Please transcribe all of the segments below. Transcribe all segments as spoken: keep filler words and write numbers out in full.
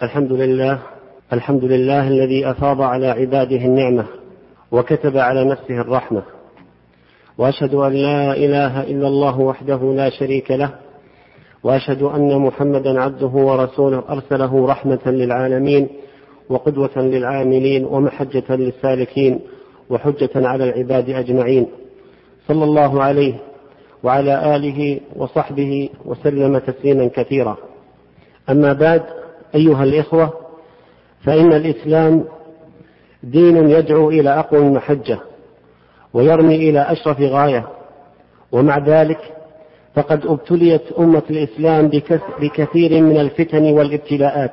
الحمد لله الحمد لله الذي أفاض على عباده النعمة وكتب على نفسه الرحمة، وأشهد أن لا إله إلا الله وحده لا شريك له، وأشهد أن محمدا عبده ورسوله أرسله رحمة للعالمين وقدوة للعاملين ومحجة للسالكين وحجة على العباد أجمعين، صلى الله عليه وعلى آله وصحبه وسلم تسليما كثيرا. أما بعد، أيها الإخوة، فإن الإسلام دين يدعو إلى أقوى المحجة ويرمي إلى أشرف غاية، ومع ذلك فقد ابتليت أمة الإسلام بكثير من الفتن والابتلاءات،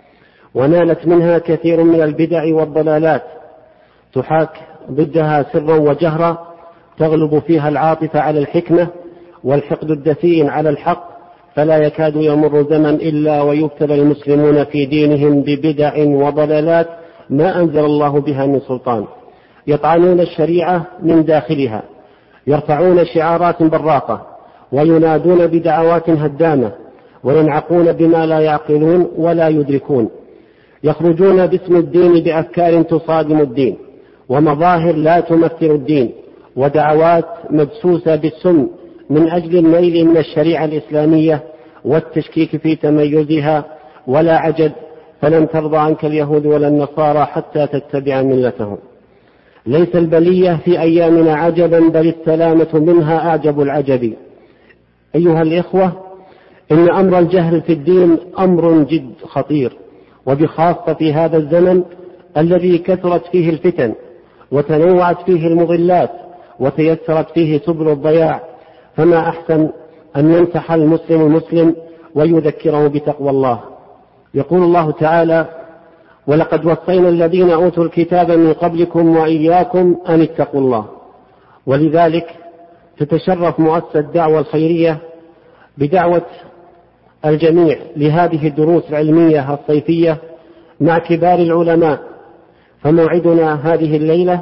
ونالت منها كثير من البدع والضلالات تحاك ضدها سرا وجهرا، تغلب فيها العاطفة على الحكمة والحقد الدفين على الحق، فلا يكاد يمر زمن إلا ويبتلى المسلمون في دينهم ببدع وضلالات ما أنزل الله بها من سلطان، يطعنون الشريعة من داخلها، يرفعون شعارات براقة وينادون بدعوات هدامة، وينعقون بما لا يعقلون ولا يدركون، يخرجون باسم الدين بأفكار تصادم الدين ومظاهر لا تمثل الدين ودعوات مدسوسة بالسم من أجل الميل من الشريعة الإسلامية والتشكيك في تميزها. ولا عجب، فلن ترضى عنك اليهود ولا النصارى حتى تتبع ملتهم. ليس البلية في أيامنا عجبا، بل السلامة منها أعجب العجب. أيها الإخوة، إن أمر الجهل في الدين أمر جد خطير، وبخاصة في هذا الزمن الذي كثرت فيه الفتن وتنوعت فيه المضلات وتيسرت فيه سبل الضياع، فما أحسن أن ينصح المسلم المسلم ويذكره بتقوى الله. يقول الله تعالى: ولقد وصينا الذين أوتوا الكتاب من قبلكم وإياكم أن اتقوا الله. ولذلك تتشرف مؤسسة الدعوة الخيرية بدعوة الجميع لهذه الدروس العلمية الصيفية مع كبار العلماء، فموعدنا هذه الليلة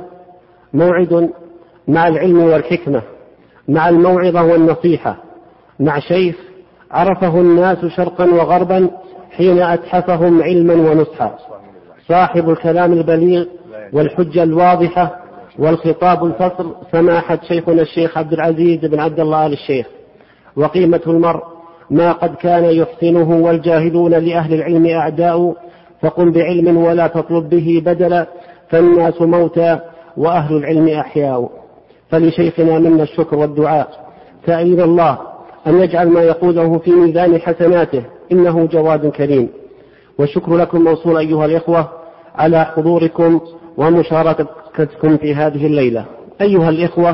موعد مع العلم والحكمة، مع الموعظة والنصيحة، مع شيخ عرفه الناس شرقا وغربا حين أتحفهم علما ونصحا، صاحب الكلام البليغ والحجة الواضحة والخطاب الفصل، سماحة شيخنا الشيخ عبد العزيز بن عبد الله آل الشيخ. وقيمة المرء ما قد كان يحسنه، والجاهلون لأهل العلم أعداء، فقم بعلم ولا تطلب به بدلا، فالناس موتى وأهل العلم أحياء. فلشيخنا منا الشكر والدعاء، سائل الله أن يجعل ما يقوله في ميزان حسناته، إنه جواد كريم. والشكر لكم موصول أيها الإخوة على حضوركم ومشاركتكم في هذه الليلة. أيها الإخوة،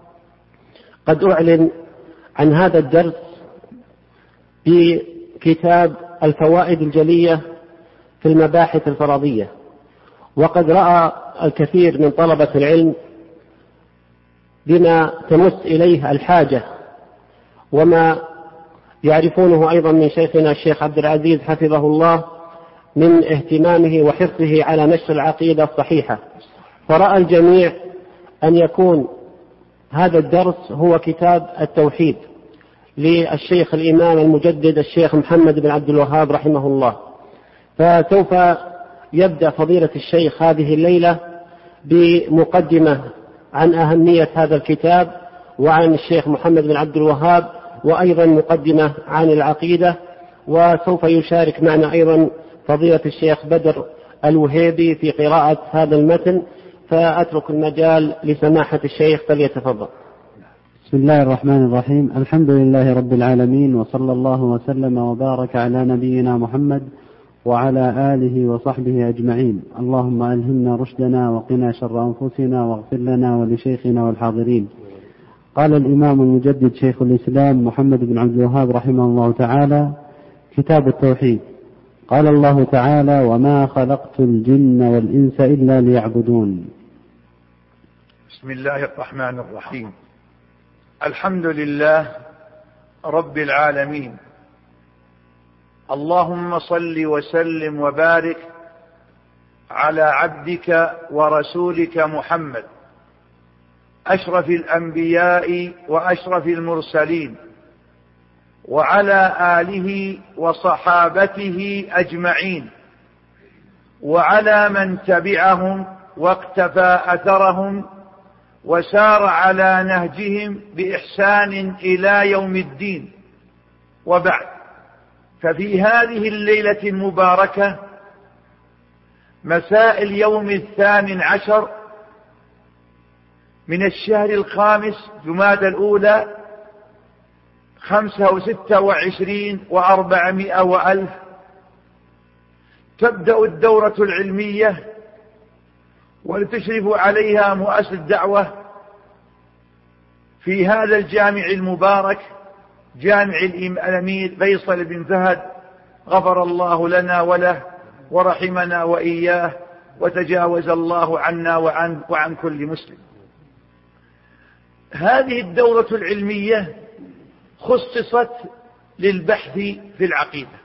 قد أعلن عن هذا الدرس في كتاب الفوائد الجلية في المباحث الفرضية، وقد رأى الكثير من طلبة العلم بما تمس إليه الحاجة، وما يعرفونه أيضا من شيخنا الشيخ عبد العزيز حفظه الله من اهتمامه وحرصه على نشر العقيدة الصحيحة، فرأى الجميع أن يكون هذا الدرس هو كتاب التوحيد للشيخ الإمام المجدد الشيخ محمد بن عبد الوهاب رحمه الله. فسوف يبدأ فضيلة الشيخ هذه الليلة بمقدمة عن أهمية هذا الكتاب وعن الشيخ محمد بن عبد الوهاب، وأيضا مقدمة عن العقيدة، وسوف يشارك معنا أيضا فضيلة الشيخ بدر الوهيبي في قراءة هذا المتن، فأترك المجال لسماحة الشيخ فليتفضل. بسم الله الرحمن الرحيم. الحمد لله رب العالمين، وصلى الله وسلم وبارك على نبينا محمد وعلى آله وصحبه أجمعين. اللهم ألهمنا رشدنا وقنا شر أنفسنا واغفر لنا ولشيخنا والحاضرين. قال الإمام المجدد شيخ الإسلام محمد بن عبد الوهاب رحمه الله تعالى: كتاب التوحيد. قال الله تعالى: وما خلقت الجن والإنس إلا ليعبدون. بسم الله الرحمن الرحيم. الحمد لله رب العالمين، اللهم صل وسلم وبارك على عبدك ورسولك محمد، أشرف الأنبياء وأشرف المرسلين، وعلى آله وصحابته أجمعين، وعلى من تبعهم واقتفى أثرهم وسار على نهجهم بإحسان إلى يوم الدين. وبعد، ففي هذه الليلة المباركة مساء اليوم الثامن عشر من الشهر الخامس جمادى الأولى خمسة وستة وعشرين وأربعمائة وألف، تبدأ الدورة العلمية ولتشرف عليها مؤسسة الدعوة في هذا الجامع المبارك، جامع الأمير فيصل بن فهد، غفر الله لنا وله ورحمنا وإياه وتجاوز الله عنا وعن, وعن كل مسلم. هذه الدورة العلمية خصصت للبحث في العقيدة،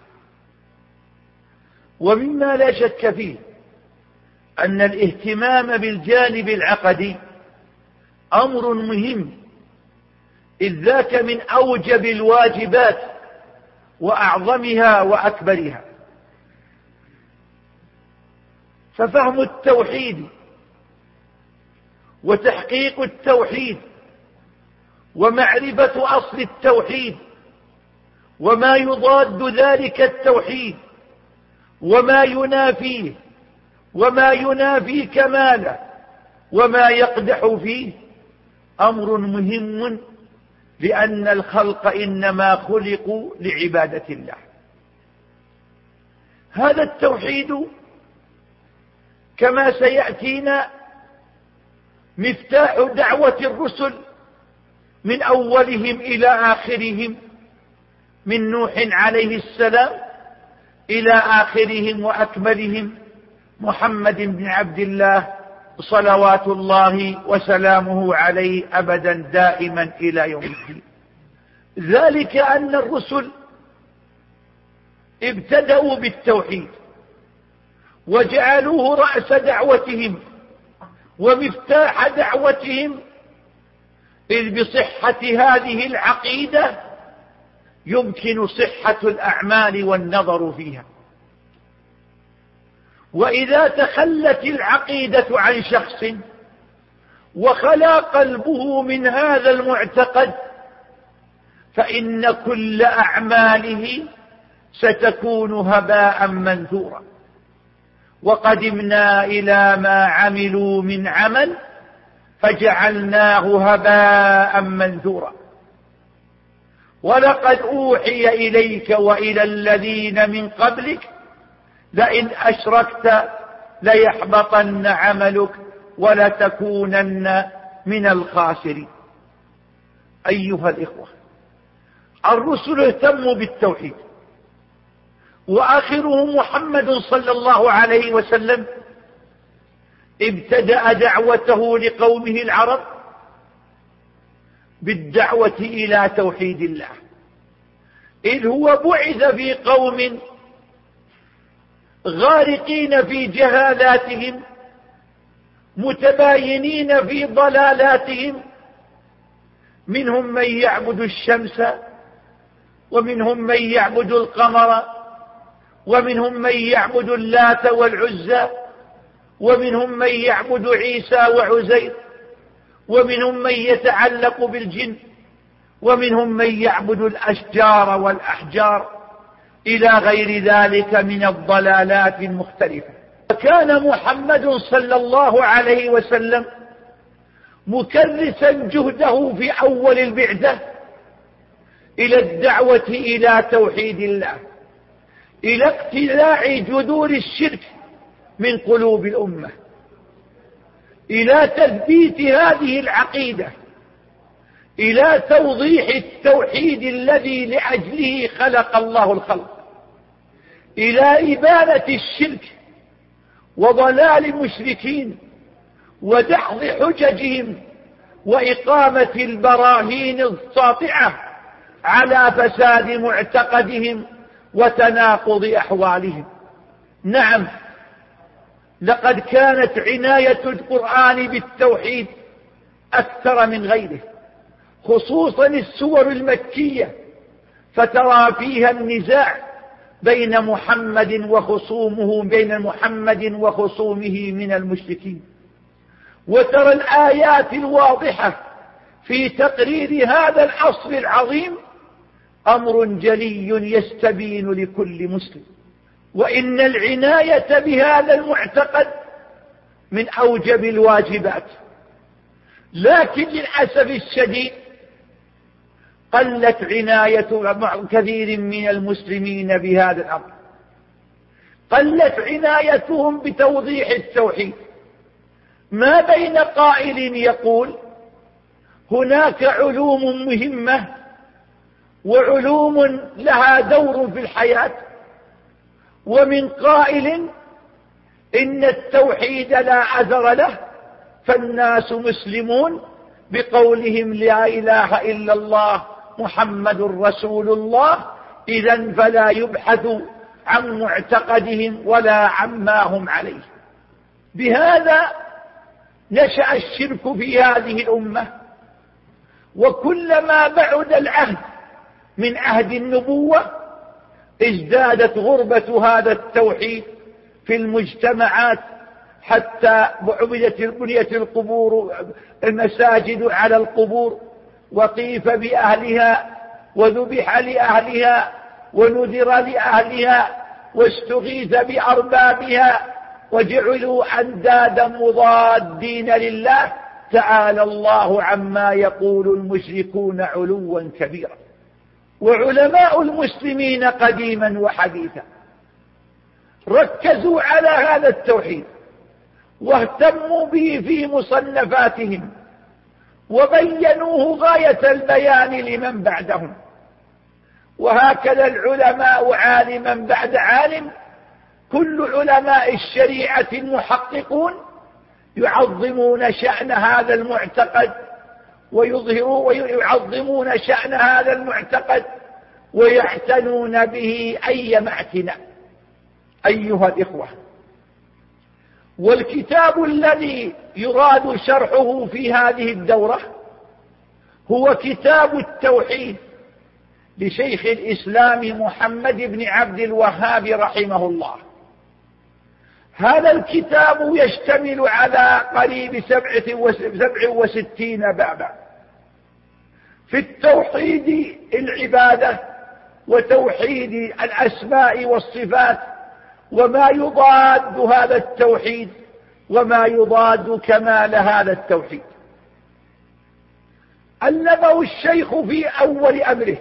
ومما لا شك فيه أن الاهتمام بالجانب العقدي أمر مهم، إذ ذاك من أوجب الواجبات وأعظمها وأكبرها. ففهم التوحيد وتحقيق التوحيد ومعرفة أصل التوحيد وما يضاد ذلك التوحيد وما ينافيه وما ينافي كماله وما يقدح فيه أمر مهم، لأن الخلق إنما خلقوا لعبادة الله. هذا التوحيد كما سيأتينا مفتاح دعوة الرسل من أولهم إلى آخرهم، من نوح عليه السلام إلى آخرهم وأكملهم محمد بن عبد الله صلوات الله وسلامه عليه أبدا دائما إلى يوم الدين. ذلك أن الرسل ابتدأوا بالتوحيد وجعلوه رأس دعوتهم ومفتاح دعوتهم، إذ بصحة هذه العقيدة يمكن صحة الأعمال والنظر فيها. وإذا تخلت العقيدة عن شخص وخلا قلبه من هذا المعتقد فإن كل أعماله ستكون هباء منثورا. وقدمنا إلى ما عملوا من عمل فجعلناه هباء منثورا. ولقد أوحي إليك وإلى الذين من قبلك لئن أشركت ليحبطن عملك ولتكونن من الخاسرين. أيها الإخوة، الرسل اهتموا بالتوحيد، وآخرهم محمد صلى الله عليه وسلم ابتدأ دعوته لقومه العرب بالدعوة إلى توحيد الله، إذ هو بعث في قوم غارقين في جهالاتهم متباينين في ضلالاتهم، منهم من يعبد الشمس ومنهم من يعبد القمر ومنهم من يعبد اللات والعزى ومنهم من يعبد عيسى وعزير ومنهم من يتعلق بالجن ومنهم من يعبد الأشجار والأحجار إلى غير ذلك من الضلالات المختلفة. وكان محمد صلى الله عليه وسلم مكرسا جهده في أول البعثة إلى الدعوة إلى توحيد الله، إلى اقتلاع جذور الشرك من قلوب الأمة، إلى تثبيت هذه العقيدة، إلى توضيح التوحيد الذي لأجله خلق الله الخلق، إلى إبانة الشرك وضلال المشركين ودحض حججهم وإقامة البراهين الساطعة على فساد معتقدهم وتناقض أحوالهم. نعم، لقد كانت عناية القرآن بالتوحيد أكثر من غيره، خصوصا السور المكية، فترى فيها النزاع بين محمد وخصومه بين محمد وخصومه من المشركين. وترى الآيات الواضحة في تقرير هذا الأصل العظيم أمر جلي يستبين لكل مسلم، وإن العناية بهذا المعتقد من أوجب الواجبات. لكن للأسف الشديد قلت عناية كثير من المسلمين بهذا الأمر، قلت عنايتهم بتوضيح التوحيد. ما بين قائل يقول هناك علوم مهمة وعلوم لها دور في الحياة، ومن قائل إن التوحيد لا أثر له، فالناس مسلمون بقولهم لا إله إلا الله محمد رسول الله، إذن فلا يبحث عن معتقدهم ولا عما هم عليه. بهذا نشأ الشرك في هذه الأمة، وكلما بعد العهد من عهد النبوة ازدادت غربة هذا التوحيد في المجتمعات، حتى بنيت القبور المساجد على القبور، وطيف بأهلها، وذبح لأهلها، ونذر لأهلها، واستغيث بأربابها، وجعلوا أندادا مضادين لله. تعالى الله عما يقول المشركون علوا كبيرا. وعلماء المسلمين قديما وحديثا ركزوا على هذا التوحيد واهتموا به في مصنفاتهم، وبينوه غاية البيان لمن بعدهم. وهكذا العلماء عالما بعد عالم، كل علماء الشريعة المحققون يعظمون شأن هذا المعتقد، ويظهروا ويعظمون شأن هذا المعتقد، ويعتنون به أيما اعتناء. أيها الإخوة، والكتاب الذي يراد شرحه في هذه الدورة هو كتاب التوحيد لشيخ الإسلام محمد بن عبد الوهاب رحمه الله. هذا الكتاب يشتمل على قريب سبع وستين بابا في التوحيد العبادة، وتوحيد الأسماء والصفات، وما يضاد هذا التوحيد، وما يضاد كمال هذا التوحيد. علمه الشيخ في أول أمره،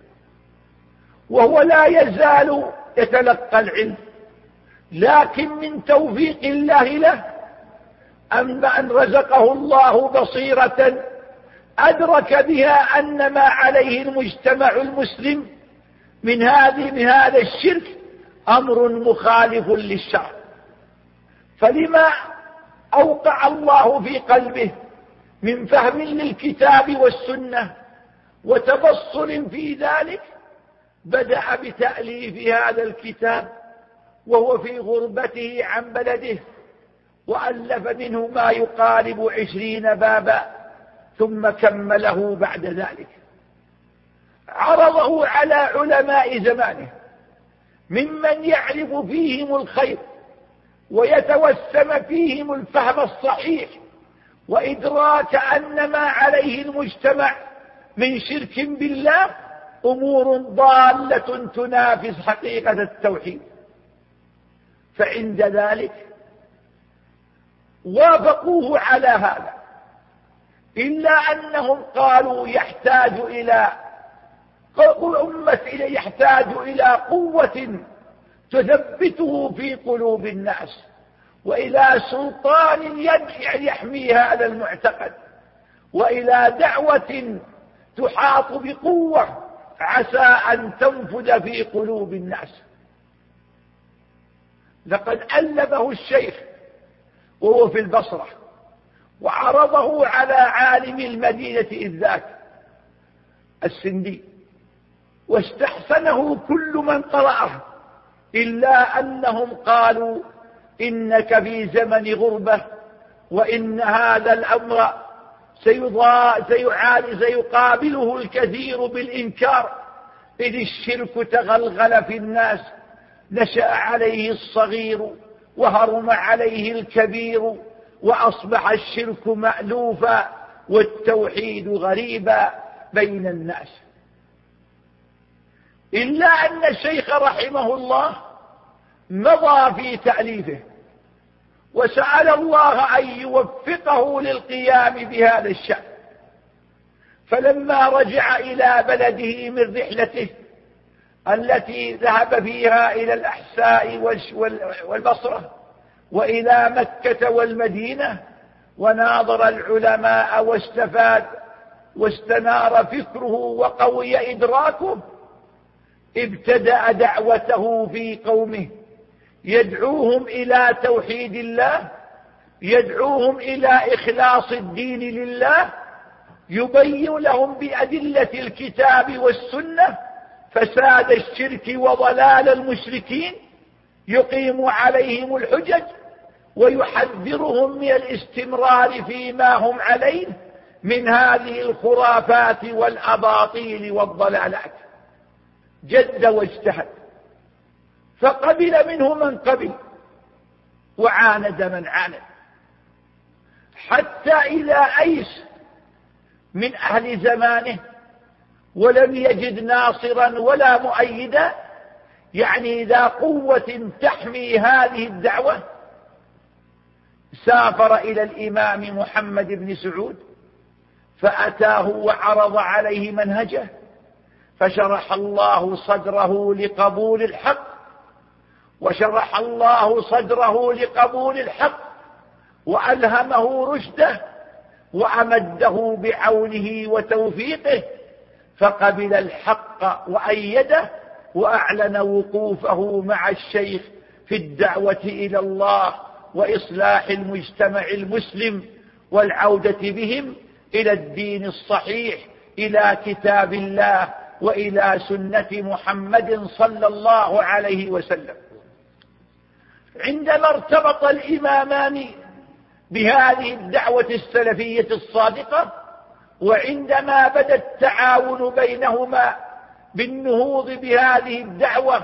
وهو لا يزال يتلقى العلم، لكن من توفيق الله له أما أن رزقه الله بصيرة أدرك بها أن ما عليه المجتمع المسلم من هذه من هذا الشرك أمر مخالف للشرع. فلما أوقع الله في قلبه من فهم للكتاب والسنة وتبصر في ذلك، بدأ بتأليف هذا الكتاب وهو في غربته عن بلده، وألف منه ما يقارب عشرين بابا، ثم كمله بعد ذلك. عرضه على علماء زمانه ممن يعرف فيهم الخير ويتوسم فيهم الفهم الصحيح، وإدراك أن ما عليه المجتمع من شرك بالله أمور ضالة تنافس حقيقة التوحيد. فعند ذلك وافقوه على هذا، إلا أنهم قالوا يحتاج إلى أمة يحتاج إلى قوة تثبته في قلوب الناس، وإلى سلطان يحمي هذا المعتقد، وإلى دعوة تحاط بقوة عسى أن تنفذ في قلوب الناس. لقد ألفه الشيخ وهو في البصرة، وعرضه على عالم المدينة إذ ذاك السندي، واستحسنه كل من قرأه، إلا أنهم قالوا إنك في زمن غربة، وإن هذا الأمر سيقابله الكثير بالإنكار، إذ الشرك تغلغل في الناس نشأ عليه الصغير وهرم عليه الكبير، وأصبح الشرك مألوفا والتوحيد غريبا بين الناس. إلا أن الشيخ رحمه الله مضى في تأليفه وسأل الله أن يوفقه للقيام بهذا الشأن، فلما رجع إلى بلده من رحلته التي ذهب فيها إلى الأحساء والبصرة وإلى مكة والمدينة وناظر العلماء واستفاد واستنار فكره وقوي إدراكه، ابتدأ دعوته في قومه، يدعوهم إلى توحيد الله، يدعوهم إلى إخلاص الدين لله، يبين لهم بأدلة الكتاب والسنة فساد الشرك وضلال المشركين، يقيم عليهم الحجج ويحذرهم من الاستمرار فيما هم عليه من هذه الخرافات والأباطيل والضلالات. جد واجتهد، فقبل منه من قبل وعاند من عاند، حتى إذا أيس من أهل زمانه ولم يجد ناصرا ولا مؤيدا، يعني ذا قوة تحمي هذه الدعوة، سافر إلى الإمام محمد بن سعود فأتاه وعرض عليه منهجه، فشرح الله صدره لقبول الحق، وشرح الله صدره لقبول الحق وألهمه رشده وأمده بعونه وتوفيقه، فقبل الحق وأيده وأعلن وقوفه مع الشيخ في الدعوة إلى الله وإصلاح المجتمع المسلم والعودة بهم إلى الدين الصحيح، إلى كتاب الله وإلى سنة محمد صلى الله عليه وسلم. عندما ارتبط الإمامان بهذه الدعوة السلفية الصادقة، وعندما بدا التعاون بينهما بالنهوض بهذه الدعوة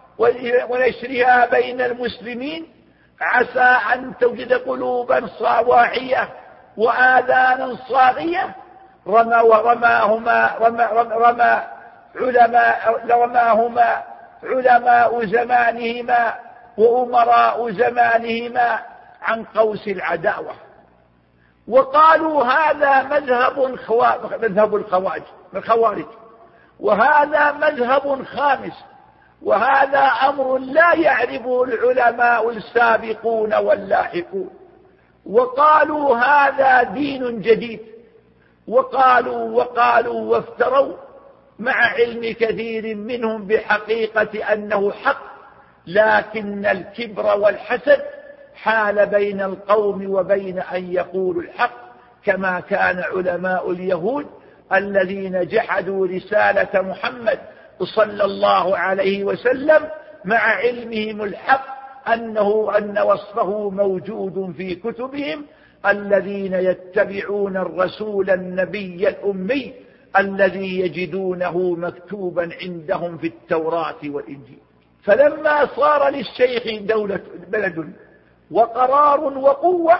ونشرها بين المسلمين، عسى أن توجد قلوبا واعية وآذانا صاغية رمى ورماهما رمى, رمى علماء رماهما علماء زمانهما وأمراء زمانهما عن قوس العداوة، وقالوا هذا مذهب مذهب الخوارج، وهذا مذهب خامس، وهذا أمر لا يعرفه العلماء السابقون واللاحقون، وقالوا هذا دين جديد، وقالوا وقالوا وافتروا، مع علم كثير منهم بحقيقة أنه حق، لكن الكبر والحسد حال بين القوم وبين أن يقولوا الحق، كما كان علماء اليهود الذين جحدوا رسالة محمد صلى الله عليه وسلم مع علمهم الحق أنه أن وصفه موجود في كتبهم، الذين يتبعون الرسول النبي الأمي الذي يجدونه مكتوبا عندهم في التوراة والإنجيل. فلما صار للشيخ دولة بلد وقرار وقوة،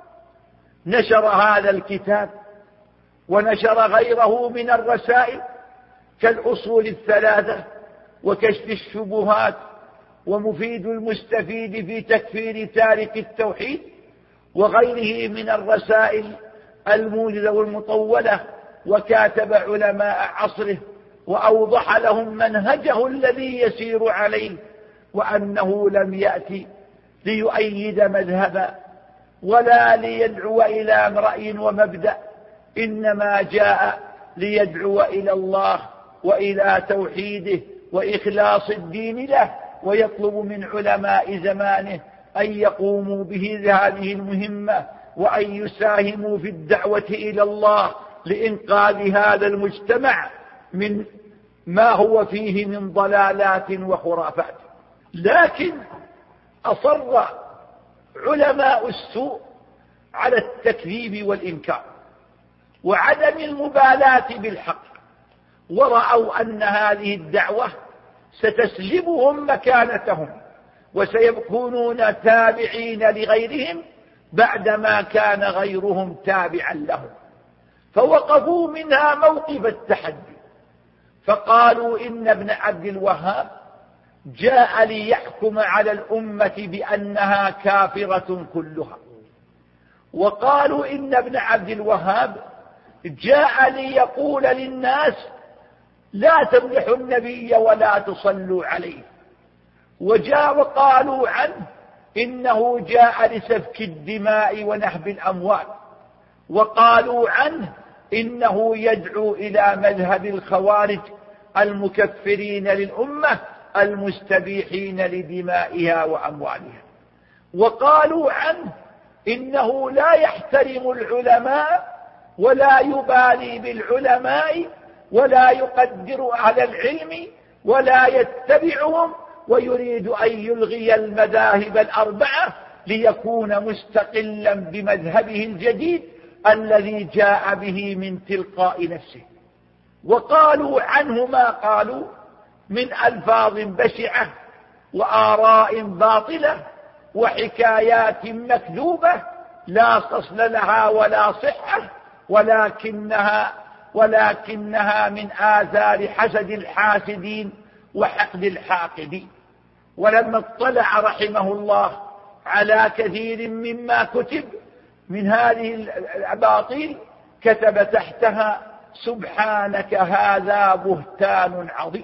نشر هذا الكتاب ونشر غيره من الرسائل كالأصول الثلاثة وكشف الشبهات ومفيد المستفيد في تكفير تارك التوحيد وغيره من الرسائل الموجزة والمطولة، وكاتب علماء عصره وأوضح لهم منهجه الذي يسير عليه، وأنه لم يأتي ليؤيد مذهبا ولا ليدعو إلى رأي ومبدأ، إنما جاء ليدعو إلى الله وإلى توحيده وإخلاص الدين له، ويطلب من علماء زمانه أن يقوموا به هذه المهمة وأن يساهموا في الدعوة إلى الله لإنقاذ هذا المجتمع من ما هو فيه من ضلالات وخرافات. لكن أصر علماء السوء على التكذيب والإنكار وعدم المبالاة بالحق، ورأوا أن هذه الدعوة ستسلبهم مكانتهم وسيكونون تابعين لغيرهم بعدما كان غيرهم تابعا لهم. فوقفوا منها موقف التحدي، فقالوا إن ابن عبد الوهاب جاء ليحكم على الأمة بأنها كافرة كلها، وقالوا إن ابن عبد الوهاب جاء ليقول للناس لا تمدحوا النبي ولا تصلوا عليه، وجاء وقالوا عنه إنه جاء لسفك الدماء ونهب الأموال، وقالوا عنه إنه يدعو إلى مذهب الخوارج المكفرين للأمة المستبيحين لدمائها وأموالها، وقالوا عنه إنه لا يحترم العلماء ولا يبالي بالعلماء ولا يقدر أهل العلم ولا يتبعهم، ويريد أن يلغي المذاهب الأربعة ليكون مستقلا بمذهبه الجديد الذي جاء به من تلقاء نفسه. وقالوا عنه ما قالوا من ألفاظ بشعة وآراء باطلة وحكايات مكذوبة لا أصل لها ولا صحة، ولكنها ولكنها من آثار حسد الحاسدين وحقد الحاقدين. ولما اطلع رحمه الله على كثير مما كتب من هذه الأباطيل كتب تحتها: سبحانك هذا بهتان عظيم.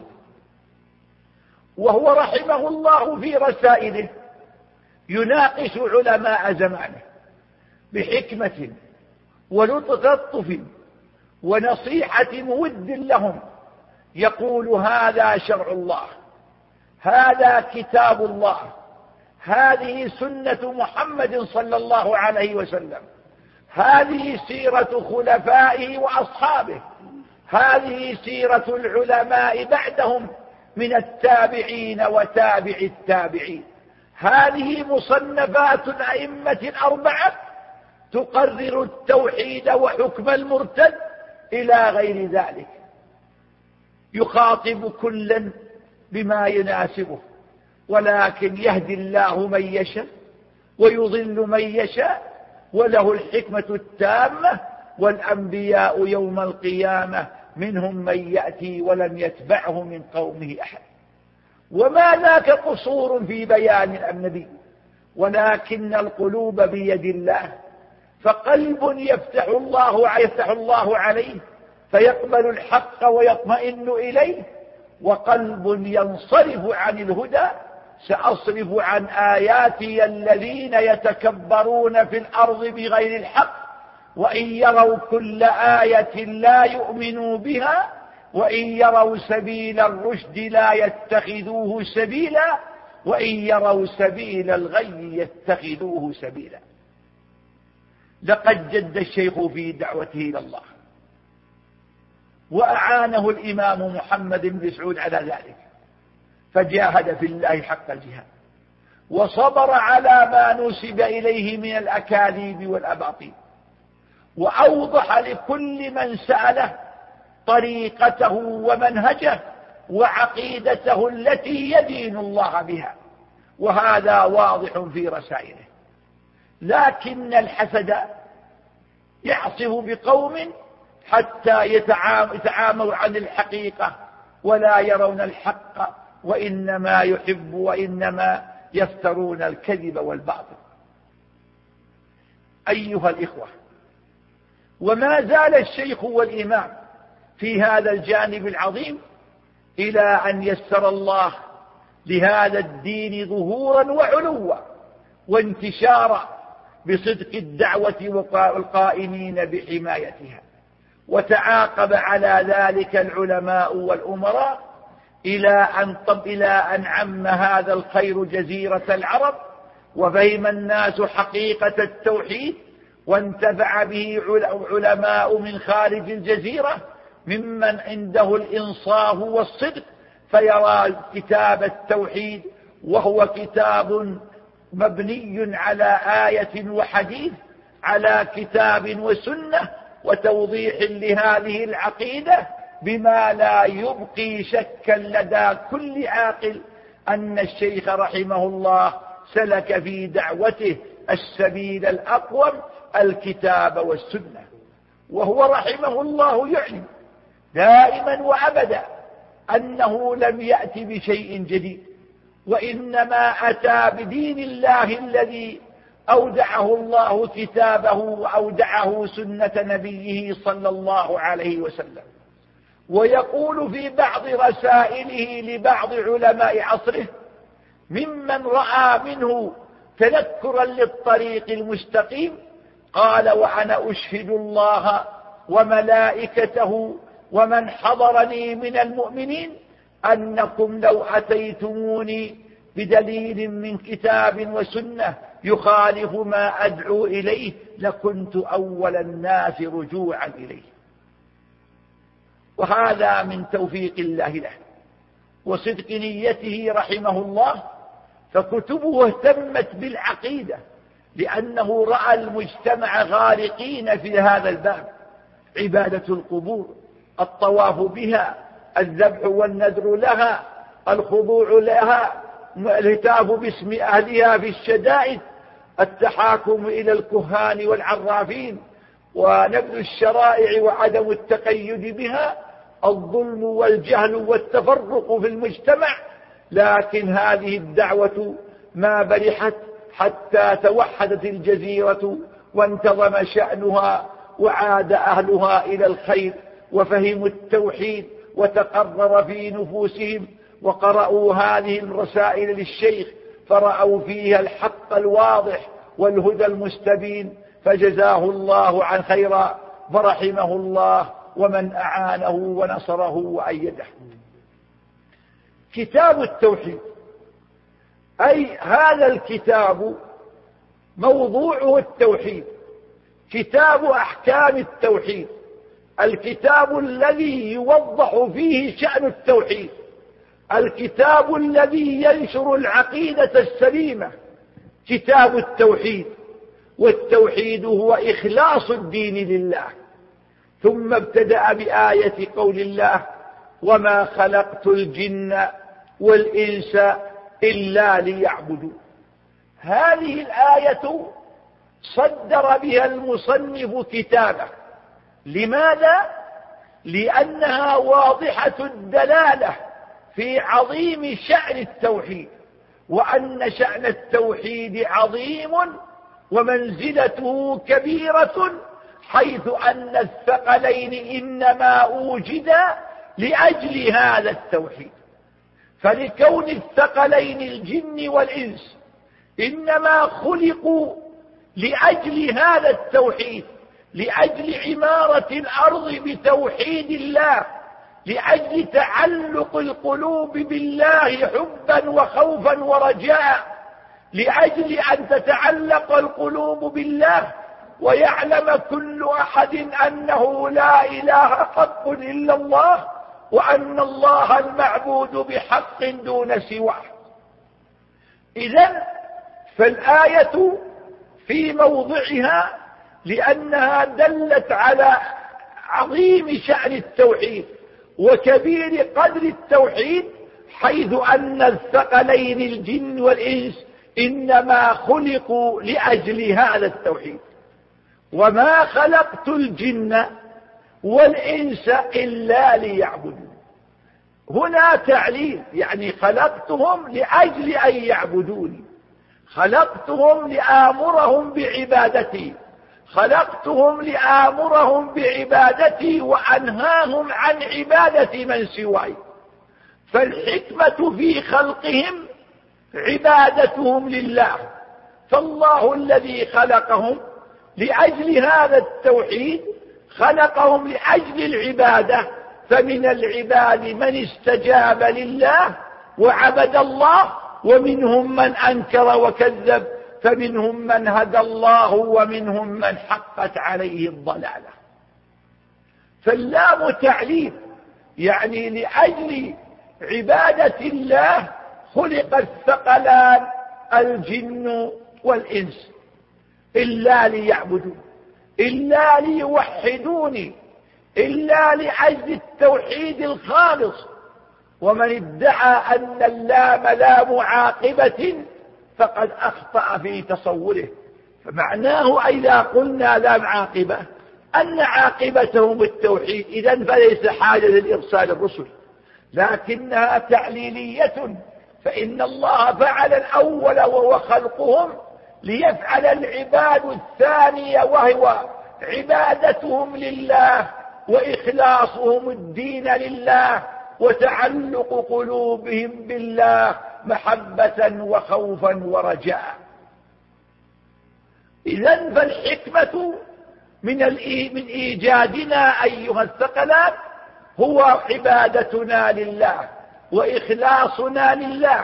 وهو رحمه الله في رسائله يناقش علماء زمانه بحكمة ولطف ونصيحة ود لهم، يقول: هذا شرع الله، هذا كتاب الله، هذه سنة محمد صلى الله عليه وسلم، هذه سيرة خلفائه وأصحابه، هذه سيرة العلماء بعدهم من التابعين وتابع التابعين، هذه مصنفات الأئمة الأربعة تقرر التوحيد وحكم المرتد إلى غير ذلك. يخاطب كلا بما يناسبه، ولكن يهدي الله من يشاء ويضل من يشاء، وله الحكمة التامة. والأنبياء يوم القيامة منهم من يأتي ولم يتبعه من قومه أحد. وما ذاك قصور في بيان النبي، ولكن القلوب بيد الله، فقلب يفتح الله يفتح الله عليه فيقبل الحق ويطمئن إليه، وقلب ينصرف عن الهدى سأصرف عن آياتي الذين يتكبرون في الأرض بغير الحق، وإن يروا كل آية لا يؤمنوا بها، وإن يروا سبيل الرشد لا يتخذوه سبيلا، وإن يروا سبيل الغي يتخذوه سبيلا. لقد جد الشيخ في دعوته إلى الله، وأعانه الإمام محمد بن سعود على ذلك، فجاهد في الله حق الجهاد، وصبر على ما نسب إليه من الأكاذيب والأباطيل، وأوضح لكل من سأله طريقته ومنهجه وعقيدته التي يدين الله بها، وهذا واضح في رسائله. لكن الحسد يعصف بقوم حتى يتعاموا عن الحقيقة ولا يرون الحق، وإنما يحب وإنما يفترون الكذب والباطل. أيها الإخوة، وما زال الشيخ والإمام في هذا الجانب العظيم إلى أن يسر الله لهذا الدين ظهورا وعلوا وانتشارا بصدق الدعوة والقائمين بحمايتها. وتعاقب على ذلك العلماء والأمراء إلى أن طب إلى أن عم هذا الخير جزيرة العرب، وفهم الناس حقيقة التوحيد، وانتفع به علماء من خارج الجزيرة ممن عنده الإنصاف والصدق، فيرى كتاب التوحيد وهو كتاب مبني على آية وحديث، على كتاب وسنة وتوضيح لهذه العقيدة بما لا يبقي شكا لدى كل عاقل أن الشيخ رحمه الله سلك في دعوته السبيل الأقوم الكتاب والسنة. وهو رحمه الله يعلم دائما وأبدا أنه لم يأت بشيء جديد، وإنما أتى بدين الله الذي أودعه الله كتابه وأودعه سنة نبيه صلى الله عليه وسلم. ويقول في بعض رسائله لبعض علماء عصره ممن رأى منه تنكرا للطريق المستقيم، قال: وأنا أشهد الله وملائكته ومن حضرني من المؤمنين أنكم لو أتيتموني بدليل من كتاب وسنة يخالف ما أدعو إليه لكنت أول الناس رجوعا إليه. وهذا من توفيق الله له وصدق نيته رحمه الله، فكتبه اهتمت بالعقيدة لأنه رأى المجتمع غارقين في هذا الباب: عبادة القبور، الطواف بها، الذبح والنذر لها، الخضوع لها، الهتاف باسم أهلها في الشدائد، التحاكم إلى الكهان والعرافين، ونبذ الشرائع وعدم التقيد بها، الظلم والجهل والتفرق في المجتمع. لكن هذه الدعوة ما برحت حتى توحدت الجزيرة وانتظم شأنها وعاد أهلها إلى الخير وفهموا التوحيد وتقرر في نفوسهم، وقرأوا هذه الرسائل للشيخ فرأوا فيها الحق الواضح والهدى المستبين، فجزاه الله عن خيرا، فرحمه الله ومن أعانه ونصره وأيده. كتاب التوحيد، أي هذا الكتاب موضوعه التوحيد، كتاب أحكام التوحيد، الكتاب الذي يوضح فيه شأن التوحيد، الكتاب الذي ينشر العقيدة السليمة، كتاب التوحيد. والتوحيد هو إخلاص الدين لله. ثم ابتدأ بآية قول الله: وما خلقت الجن والإنس إلا ليعبدون. هذه الآية صدر بها المصنف كتابه. لماذا؟ لأنها واضحة الدلالة في عظيم شأن التوحيد، وأن شأن التوحيد عظيم ومنزلته كبيرة، حيث أن الثقلين إنما أوجدا لأجل هذا التوحيد. فلكون الثقلين الجن والإنس إنما خلقوا لأجل هذا التوحيد، لأجل عمارة الأرض بتوحيد الله، لأجل تعلق القلوب بالله حبا وخوفا ورجاء، لأجل أن تتعلق القلوب بالله ويعلم كل أحد أنه لا إله حق إلا الله، وأن الله المعبود بحق دون سواه. إذن فالآية في موضعها لأنها دلت على عظيم شأن التوحيد وكبير قدر التوحيد، حيث أن الثقلين الجن والإنس إنما خلقوا لأجل هذا التوحيد. وما خلقت الجن والإنس إلا ليعبدون. هنا تعليل، يعني خلقتهم لأجل أن يعبدوني، خلقتهم لآمرهم بعبادتي، خلقتهم لآمرهم بعبادتي وأنهاهم عن عبادة من سواي. فالحكمة في خلقهم عبادتهم لله. فالله الذي خلقهم لأجل هذا التوحيد خلقهم لأجل العبادة، فمن العباد من استجاب لله وعبد الله، ومنهم من أنكر وكذب، فمنهم من هدى الله ومنهم من حقت عليه الضلالة. فاللام تعليل، يعني لأجل عبادة الله خلق الثقلان الجن والإنس إلا ليعبدون، إلا ليوحدوني، إلا لأجل التوحيد الخالص. ومن ادعى أن اللام لام عاقبة فقد أخطأ في تصوره. فمعناه إذا قلنا لام عاقبة أن عاقبتهم بالتوحيد، إذن فليس حاجة لإرسال الرسل، لكنها تعليلية. فإن الله فعل الأول وهو خلقهم ليفعل العباد الثانية وهو عبادتهم لله وإخلاصهم الدين لله وتعلق قلوبهم بالله محبة وخوفا ورجاء. إذن فالحكمة من من إيجادنا أيها الثقلان هو عبادتنا لله وإخلاصنا لله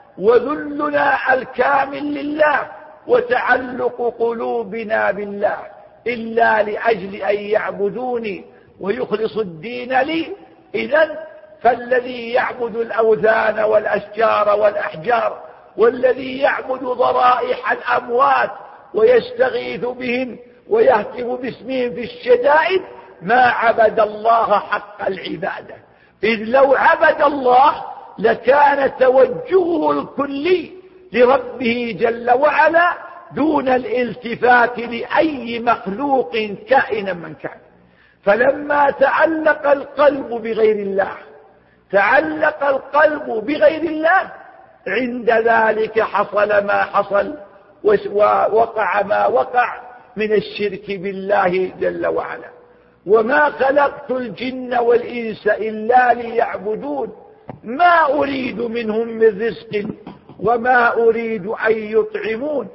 وذلنا الكامل لله وتعلق قلوبنا بالله، إلا لأجل أن يعبدوني ويخلص الدين لي. إذن فالذي يعبد الأوثان والأشجار والأحجار والذي يعبد ضرائح الأموات ويستغيث بهم ويهتف باسمهم في الشدائد ما عبد الله حق العبادة، إذ لو عبد الله لكان توجهه الكلي لربه جل وعلا دون الالتفات لأي مخلوق كائنا من كان. فلما تعلق القلب بغير الله تعلق القلب بغير الله، عند ذلك حصل ما حصل ووقع ما وقع من الشرك بالله جل وعلا. وما خلقت الجن والإنس إلا ليعبدون ما أريد منهم من رزق وما أريد أن يطعمون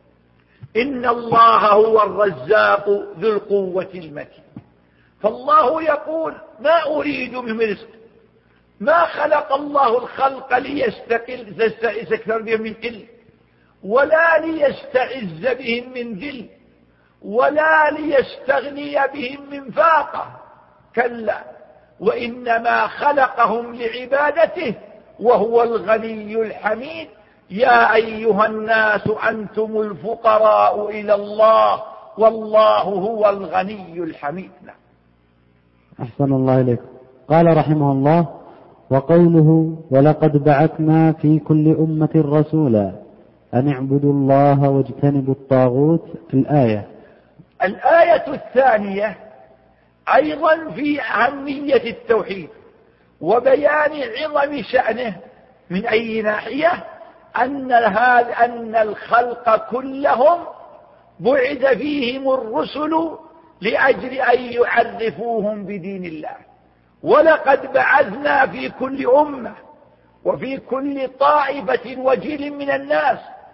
إن الله هو الرزاق ذو القوة المتين. فالله يقول ما أريد منهم رزق. ما خلق الله الخلق ليستكثر بهم من قل ولا ليستعز بهم من ذل ولا ليستغني بهم من فاقة، كلا، وإنما خلقهم لعبادته وهو الغني الحميد. يا أيها الناس أنتم الفقراء إلى الله والله هو الغني الحميد. أحسن الله إليك. قال رحمه الله: وقوله ولقد بعثنا في كل أمة رسولا أن اعبدوا الله واجتنبوا الطاغوت. الآية الآية الثانية أيضا في أهمية التوحيد وبيان عظم شأنه من أي ناحية، أن هذا أن الخلق كلهم بعث فيهم الرسل لأجل أن يعرفوهم بدين الله. ولقد بعثنا في كل أمة وفي كل طائفة وجيل من الناس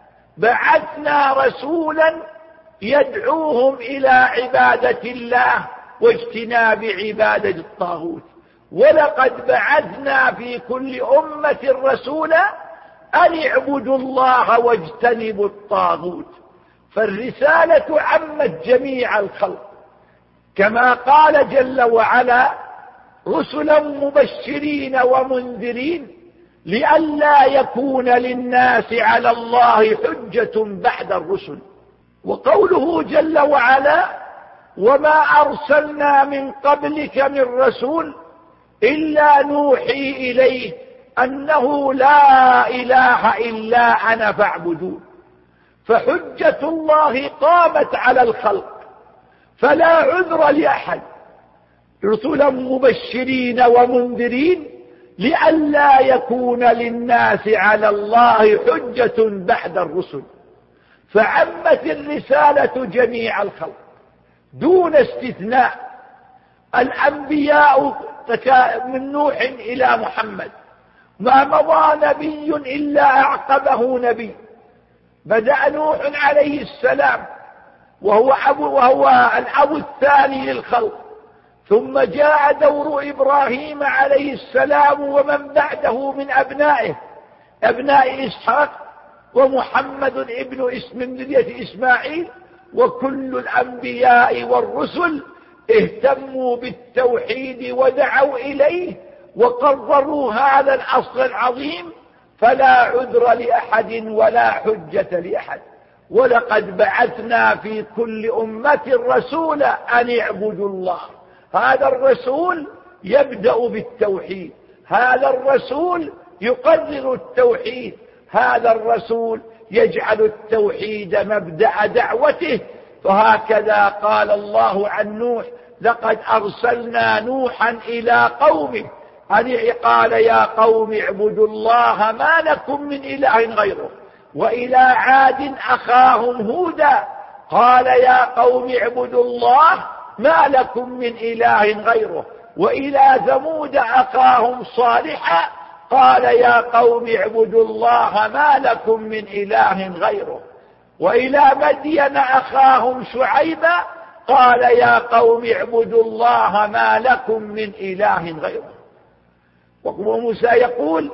بعثنا رسولا يدعوهم إلى عبادة الله واجتناب عبادة الطاغوت. ولقد بعثنا في كل أمة رسولا أن اعبدوا الله واجتنبوا الطاغوت. فالرسالة عمت جميع الخلق، كما قال جل وعلا: رسلا مبشرين ومنذرين لئلا يكون للناس على الله حجة بعد الرسل. وقوله جل وعلا: وما أرسلنا من قبلك من رسول إلا نوحي إليه أنه لا إله إلا أنا فاعبدون. فحجة الله قامت على الخلق فلا عذر لأحد، رسلا مبشرين ومنذرين لئلا يكون للناس على الله حجة بعد الرسل. فعمت الرسالة جميع الخلق دون استثناء. الأنبياء من نوح إلى محمد ما مضى نبي إلا أعقبه نبي. بدأ نوح عليه السلام وهو, أبو وهو الأب الثاني للخلق، ثم جاء دور إبراهيم عليه السلام ومن بعده من أبنائه أبناء إسحاق ومحمد ابن من ذرية إسماعيل. وكل الأنبياء والرسل اهتموا بالتوحيد ودعوا إليه وقرروا هذا الأصل العظيم، فلا عذر لأحد ولا حجة لأحد. ولقد بعثنا في كل أمة رسولا أن اعبدوا الله. هذا الرسول يبدأ بالتوحيد، هذا الرسول يقرر التوحيد، هذا الرسول يجعل التوحيد مبدأ دعوته. فهكذا قال الله عن نوح: لقد أرسلنا نوحا إلى قومه أن قال يا قوم اعبدوا الله ما لكم من إله غيره. وإلى عاد أخاهم هودا قال يا قوم اعبدوا الله ما لكم من إله غيره. وإلى ثمود أخاهم صالحا قال يا قوم اعبدوا الله ما لكم من إله غيره. وإلى مدين أخاهم شعيبا قال يا قوم اعبدوا الله ما لكم من إله غيره. وموسى يقول: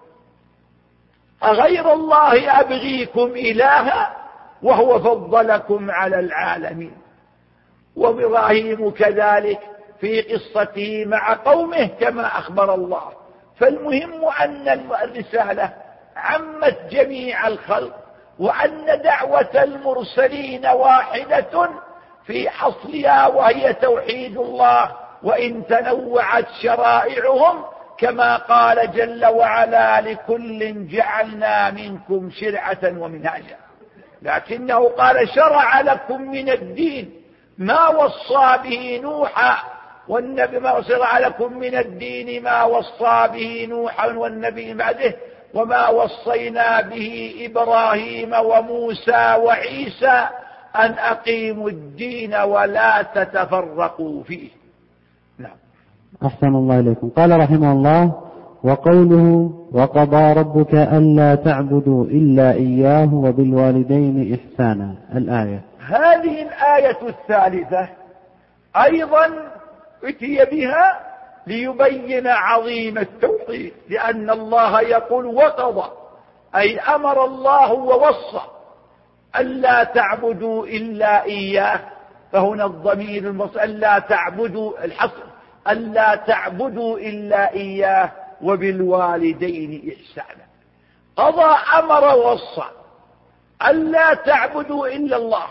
أغير الله أبغيكم إلها وهو فضلكم على العالمين. وإبراهيم كذلك في قصته مع قومه كما أخبر الله. فالمهم أن الرسالة عمت جميع الخلق، وأن دعوة المرسلين واحدة في أصلها وهي توحيد الله، وإن تنوعت شرائعهم كما قال جل وعلا: لكل جعلنا منكم شرعة ومنهاجا. لكنه قال: شرع لكم من الدين ما وصى به نوحا والنبي ما شرع لكم من الدين ما وصى به نوحا والنبي بعده وما وصينا به إبراهيم وموسى وعيسى أن أقيموا الدين ولا تتفرقوا فيه. نعم. أحسن الله إليكم. قال رحمه الله: وقوله وقضى ربك ألا تعبدوا إلا إياه وبالوالدين إحسانا، الآية. هذه الآية الثالثة أيضا أتي بها ليبين عظيم التوحيد، لأن الله يقول وقضى، أي أمر الله ووصى ألا تعبدوا إلا إياه. فهنا الضمير المص ألا تعبدوا الحصر ألا تعبدوا إلا إياه وبالوالدين إحسانا. قضى أمر ووصى ألا تعبدوا إلا الله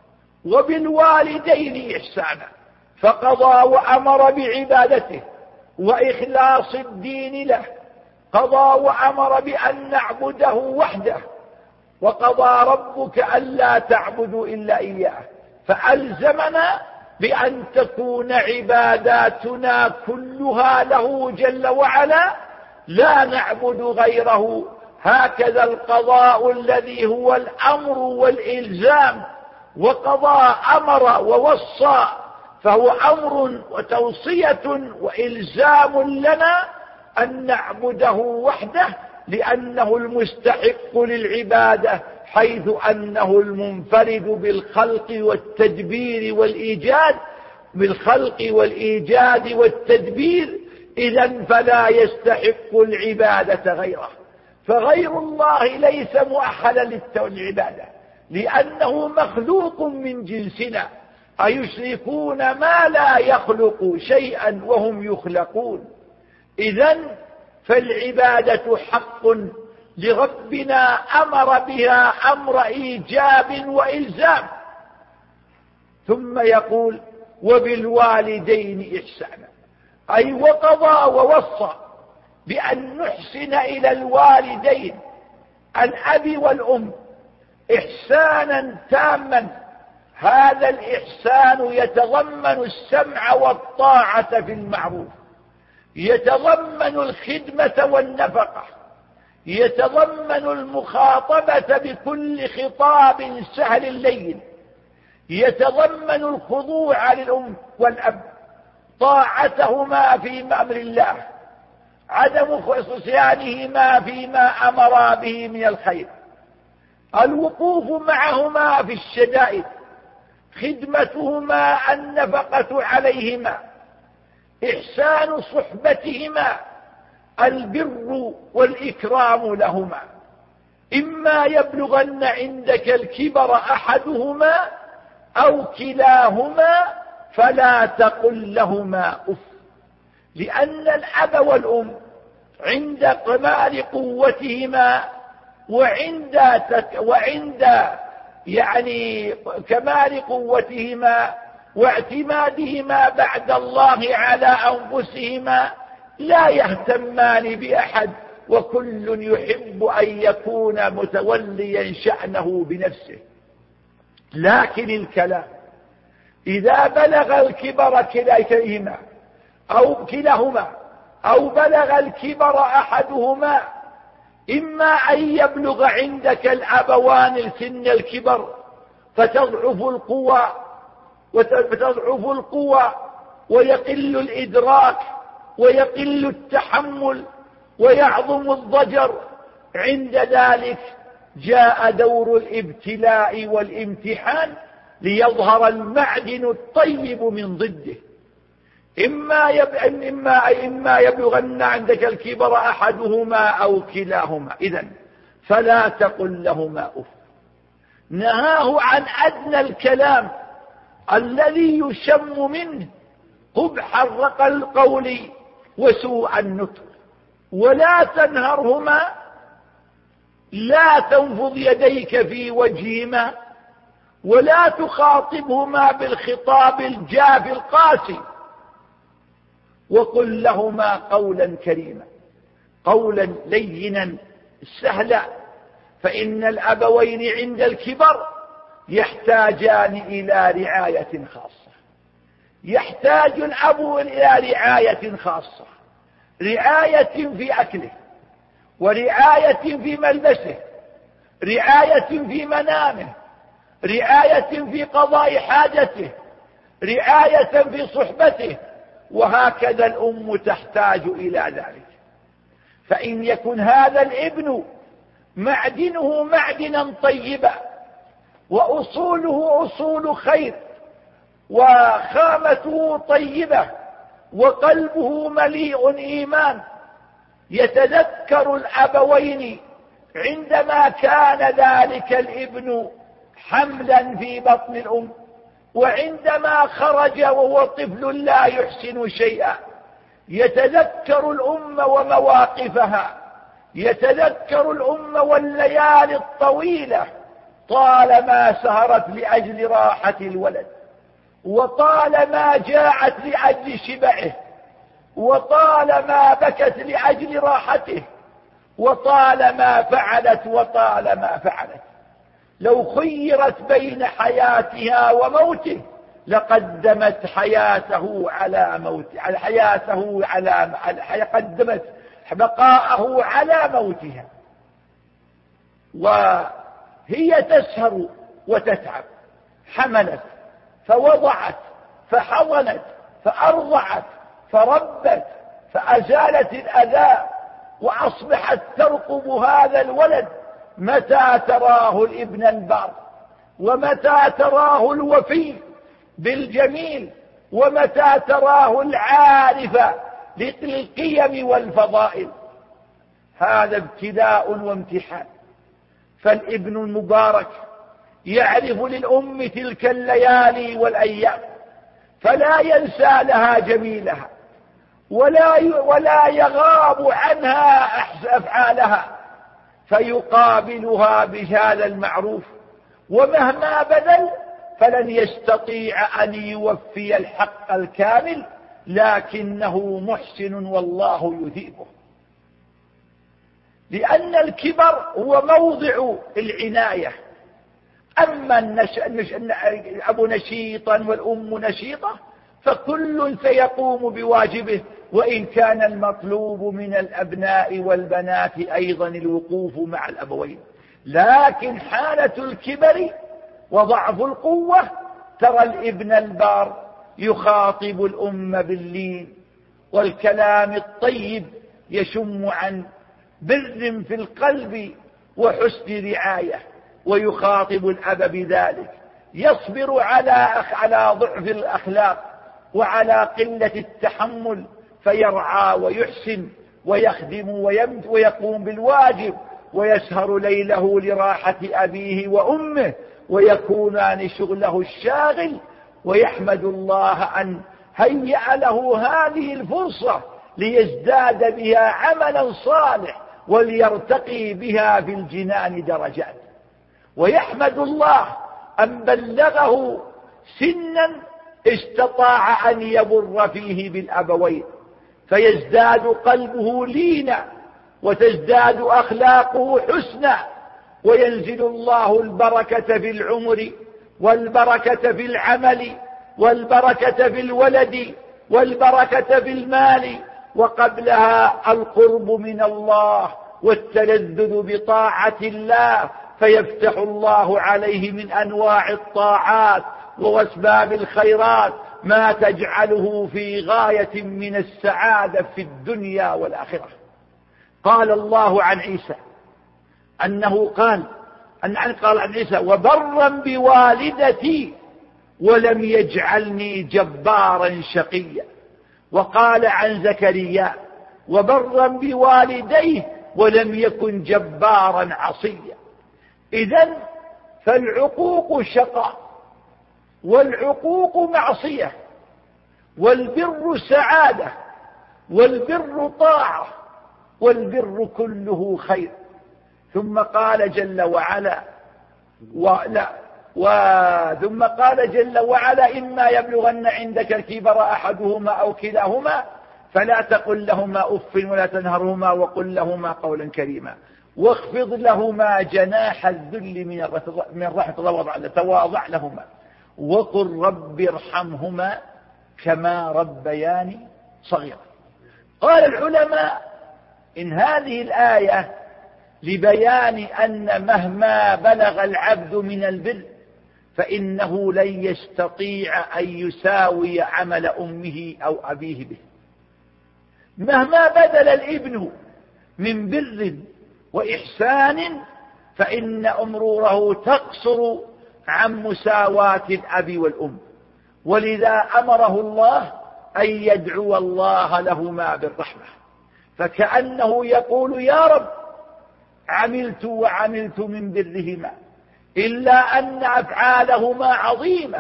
وبالوالدين إحسانا، فقضى وأمر بعبادته وإخلاص الدين له، قضى وأمر بأن نعبده وحده. وقضى ربك ألا تعبدوا إلا إياه، فألزمنا بأن تكون عباداتنا كلها له جل وعلا، لا نعبد غيره. هكذا القضاء الذي هو الأمر والإلزام، وقضى أمر ووصى فهو أمر وتوصية وإلزام لنا أن نعبده وحده، لأنه المستحق للعبادة، حيث أنه المنفرد بالخلق والتدبير والإيجاد بالخلق والإيجاد والتدبير. إذن فلا يستحق العبادة غيره، فغير الله ليس مؤهلا للعبادة لأنه مخلوق من جنسنا. أيشركون ما لا يخلق شيئا وهم يخلقون؟ إذن فالعبادة حق لربنا أمر بها أمر إيجاب وإلزام. ثم يقول وبالوالدين إحسانا، أي وقضى ووصى بأن نحسن إلى الوالدين الأب والأم إحسانا تاما. هذا الإحسان يتضمن السمع والطاعة في المعروف، يتضمن الخدمة والنفقة، يتضمن المخاطبة بكل خطاب سهل اللين، يتضمن الخضوع للأم والأب، طاعتهما في أمر الله، عدم عصيانهما فيما أمرا به من الخير، الوقوف معهما في الشدائد، خدمتهما النفقة عليهما، إحسان صحبتهما، البر والإكرام لهما. إما يبلغن عندك الكبر أحدهما أو كلاهما فلا تقل لهما أف، لأن الأب والأم عند كمال قوتهما وعند تك وعند يعني كمال قوتهما واعتمادهما بعد الله على أنفسهما لا يهتمان بأحد، وكل يحب أن يكون متوليا شأنه بنفسه. لكن الكلام إذا بلغ الكبر كليهما أو كلاهما أو بلغ الكبر أحدهما، إما أن يبلغ عندك الأبوان سن الكبر فتضعف القوى وتضعف القوى ويقل الإدراك ويقل التحمل ويعظم الضجر، عند ذلك جاء دور الابتلاء والامتحان ليظهر المعدن الطيب من ضده. إما, يب... إما... إما يبلغن عندك الكبر أحدهما أو كلاهما، إذن فلا تقل لهما أف. نهاه عن أدنى الكلام الذي يشم منه قبح القول وسوء النطق. ولا تنهرهما، لا تنفض يديك في وجههما، ولا تخاطبهما بالخطاب الجاف القاسي، وقل لهما قولا كريما، قولا لينا سهلا. فإن الأبوين عند الكبر يحتاجان إلى رعاية خاصة، يحتاج الأب إلى رعاية خاصة، رعاية في أكله، ورعاية في ملبسه، رعاية في منامه، رعاية في قضاء حاجته، رعاية في صحبته، وهكذا الأم تحتاج إلى ذلك. فإن يكن هذا الابن معدنه معدنا طيبا وأصوله أصول خير وخامته طيبة وقلبه مليء إيمان، يتذكر الأبوين عندما كان ذلك الابن حملا في بطن الأم، وعندما خرج وهو طفل لا يحسن شيئا، يتذكر الأم ومواقفها، يتذكر الأم والليالي الطويلة طالما سهرت لأجل راحة الولد، وطالما جاعت لأجل شبعه، وطالما بكت لأجل راحته، وطالما فعلت وطالما فعلت. لو خيرت بين حياتها وموته لقدمت حياته على موته، على حياته على قدمت بقاءه على موتها. وهي تسهر وتتعب، حملت فوضعت فحضنت فأرضعت فربت فأزالت الأذى، وأصبحت ترقب هذا الولد متى تراه الابن البار، ومتى تراه الوفي بالجميل، ومتى تراه العارف للقيم والفضائل. هذا ابتلاء وامتحان. فالابن المبارك يعرف للأم تلك الليالي والأيام، فلا ينسى لها جميلها، ولا ولا يغاب عنها أفعالها، فيقابلها بهذا المعروف، ومهما بذل فلن يستطيع أن يوفي الحق الكامل، لكنه محسن والله يثيبه. لأن الكبر هو موضع العناية. أما الأب نشيطا والأم نشيطة فكل سيقوم بواجبه، وإن كان المطلوب من الأبناء والبنات أيضا الوقوف مع الأبوين. لكن حالة الكبر وضعف القوة ترى الابن البار يخاطب الأم باللين والكلام الطيب، يشم عن بر في القلب وحسن رعاية، ويخاطب الأب بذلك، يصبر على على ضعف الأخلاق وعلى قلة التحمل، فيرعى ويحسن ويخدم ويقوم بالواجب، ويسهر ليله لراحة أبيه وأمه، ويكونان شغله الشاغل، ويحمد الله أن هيأ له هذه الفرصة ليزداد بها عملا صالح وليرتقي بها في الجنان درجات. ويحمد الله أن بلغه سنا استطاع أن يبر فيه بالأبوين فيزداد قلبه لينا وتزداد أخلاقه حسنا، وينزل الله البركة في العمر والبركة في العمل والبركة في الولد والبركة في المال، وقبلها القرب من الله والتلذذ بطاعة الله، فيفتح الله عليه من أنواع الطاعات وأسباب الخيرات ما تجعله في غاية من السعادة في الدنيا والآخرة. قال الله عن عيسى أنه قال أن قال عن عيسى: وبرا بوالدتي ولم يجعلني جبارا شقيا. وقال عن زكريا: وبرا بوالديه ولم يكن جبارا عصيا. إذن فالعقوق شقاء، والعقوق معصية، والبر سعادة، والبر طاعة، والبر كله خير. ثم قال جل وعلا ولا وثم قال جل وعلا: إما يبلغن عندك الكبر أحدهما أو كلاهما فلا تقل لهما أف ولا تنهرهما وقل لهما قولا كريما واخفض لهما جناح الذل من رحمة تواضع لهما وقل رب ارحمهما كما ربياني صغيرا. قال العلماء إن هذه الآية لبيان أن مهما بلغ العبد من البر فإنه لن يستطيع أن يساوي عمل أمه أو أبيه به. مهما بذل الابن من بر وإحسان فإن أمروره تقصر عن مساواة الأب والأم، ولذا أمره الله أن يدعو الله لهما بالرحمة، فكأنه يقول: يا رب عملت وعملت من برهما، إلا أن أفعالهما عظيمة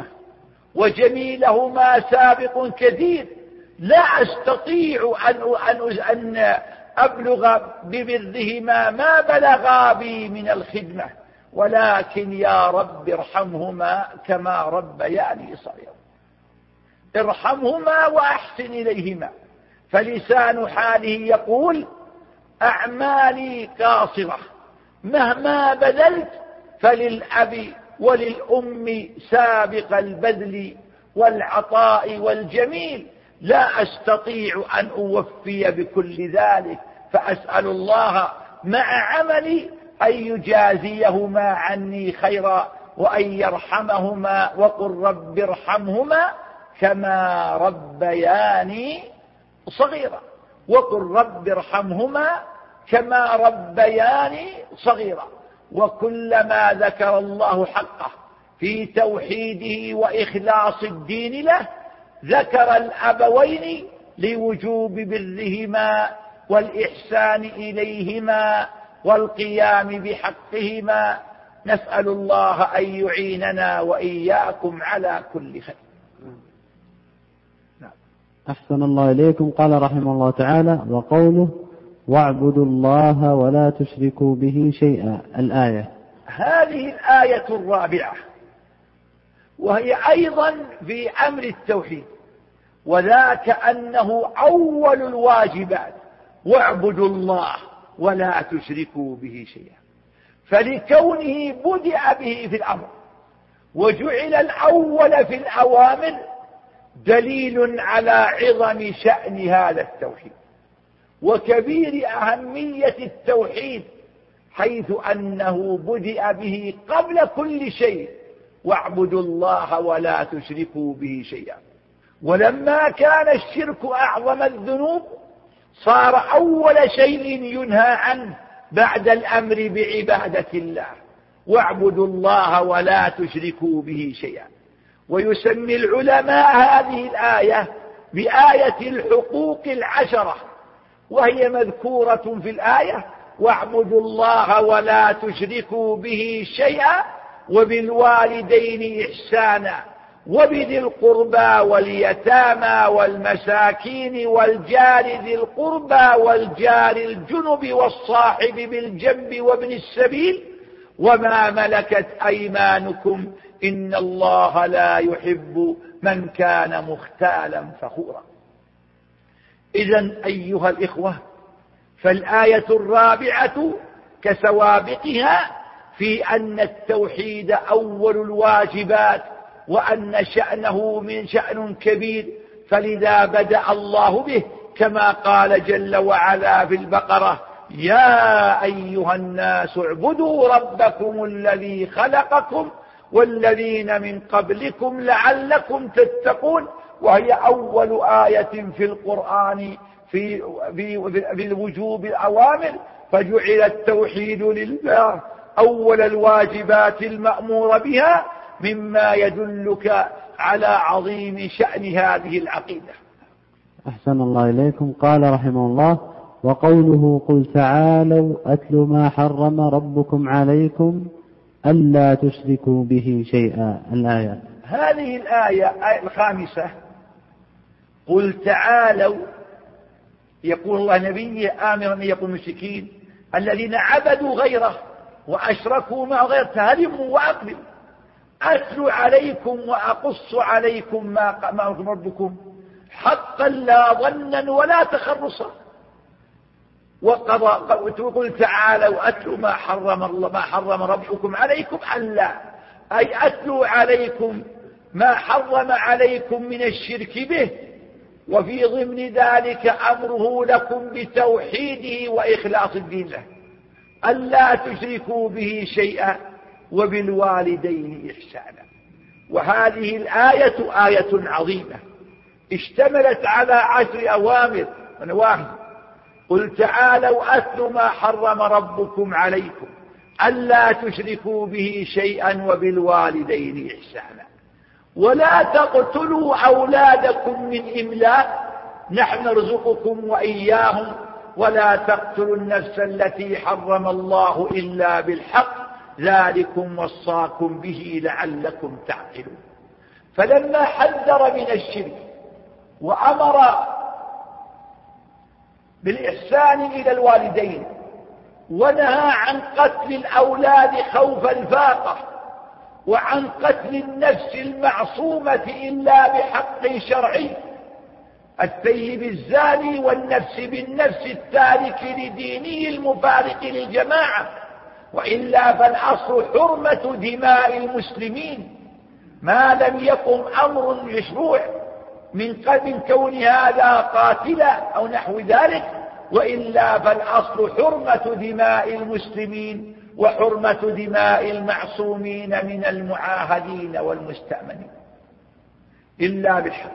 وجميلهما سابق كثير، لا أستطيع أن أن أبلغ ببرهما ما بلغا بي من الخدمة، ولكن يا رب ارحمهما كما ربياني صغيرا. ارحمهما وأحسن إليهما. فلسان حاله يقول: أعمالي قاصرة، مهما بذلت فللأب وللأم سابق البذل والعطاء والجميل، لا أستطيع أن أوفي بكل ذلك، فأسأل الله مع عملي أن يجازيهما عني خيرا وأن يرحمهما، وقل رب ارحمهما كما ربياني صغيرا. وقل رب ارحمهما كما ربياني صغيرا. وكلما ذكر الله حقه في توحيده وإخلاص الدين له ذكر الأبوين لوجوب برهما والإحسان إليهما والقيام بحقهما. نسأل الله أن يعيننا وإياكم على كل خير. أحسن الله إليكم. قال رحمه الله تعالى: وقوله واعبدوا الله ولا تشركوا به شيئا، الآية. هذه الآية الرابعة، وهي أيضا في أمر التوحيد، وذاك أنه أول الواجبات: واعبدوا الله ولا تشركوا به شيئا. فلكونه بدأ به في الأمر وجعل الأول في الأوامر دليل على عظم شأن هذا التوحيد وكبير أهمية التوحيد، حيث أنه بدأ به قبل كل شيء: واعبدوا الله ولا تشركوا به شيئا. ولما كان الشرك أعظم الذنوب صار أول شيء ينهى عنه بعد الأمر بعبادة الله: واعبدوا الله ولا تشركوا به شيئا. ويسمي العلماء هذه الآية بآية الحقوق العشرة، وهي مذكورة في الآية: واعبدوا الله ولا تشركوا به شيئا وبالوالدين إحسانا وبذي القربى واليتامى والمساكين والجار ذي القربى والجار الجنب والصاحب بالجنب وابن السبيل وما ملكت أيمانكم إن الله لا يحب من كان مختالا فخورا. إذن أيها الإخوة، فالآية الرابعة كسوابقها في أن التوحيد أول الواجبات، وأن شأنه من شأن كبير، فلذا بدأ الله به كما قال جل وعلا في البقرة: يا أيها الناس اعبدوا ربكم الذي خلقكم والذين من قبلكم لعلكم تتقون. وهي أول آية في القرآن في, في, في الوجوب الأوامر، فجعل التوحيد لله أول الواجبات المأمور بها، مما يدلك على عظيم شأن هذه العقيدة. أحسن الله إليكم. قال رحمه الله: وقوله قل تعالوا أتل ما حرم ربكم عليكم ألا تشركوا به شيئا. الآية هذه الآية الخامسة: قل تعالوا، يقول الله نبيه آمرا أن يقول المشركين الذين عبدوا غيره وأشركوا مع غيره: تهلموا وأقبلوا، أتلو عليكم وأقص عليكم ما ما ربكم حقا لا ظنا ولا تخرصا. وقل تعالوا أتلو ما حرم الله ما حرم ربكم عليكم ألا، أي أتلو عليكم ما حرم عليكم من الشرك به، وفي ضمن ذلك أمره لكم بتوحيده وإخلاص الدين له، ألا تشركوا به شيئا وبالوالدين إحسانا. وهذه الآية آية عظيمة اشتملت على عشر أوامر ونواهي. قل تعالوا أتل ما حرم ربكم عليكم ألا تشركوا به شيئا وبالوالدين إحسانا، ولا تقتلوا أولادكم من إملاق، نحن نرزقكم وإياهم، ولا تقتلوا النفس التي حرم الله إلا بالحق، ذلكم وصاكم به لعلكم تعقلون. فلما حذر من الشرك وأمر بالإحسان إلى الوالدين، ونهى عن قتل الأولاد خوف الفاقة، وعن قتل النفس المعصومة إلا بحق شرعي، الثيب الزاني والنفس بالنفس التارك لدينه المفارق للجماعة، وإلا فالأصل حرمة دماء المسلمين ما لم يقم أمر مشروع من قبل كون هذا قاتلا أو نحو ذلك، وإلا فالأصل حرمة دماء المسلمين وحرمة دماء المعصومين من المعاهدين والمستأمنين إلا بالحق.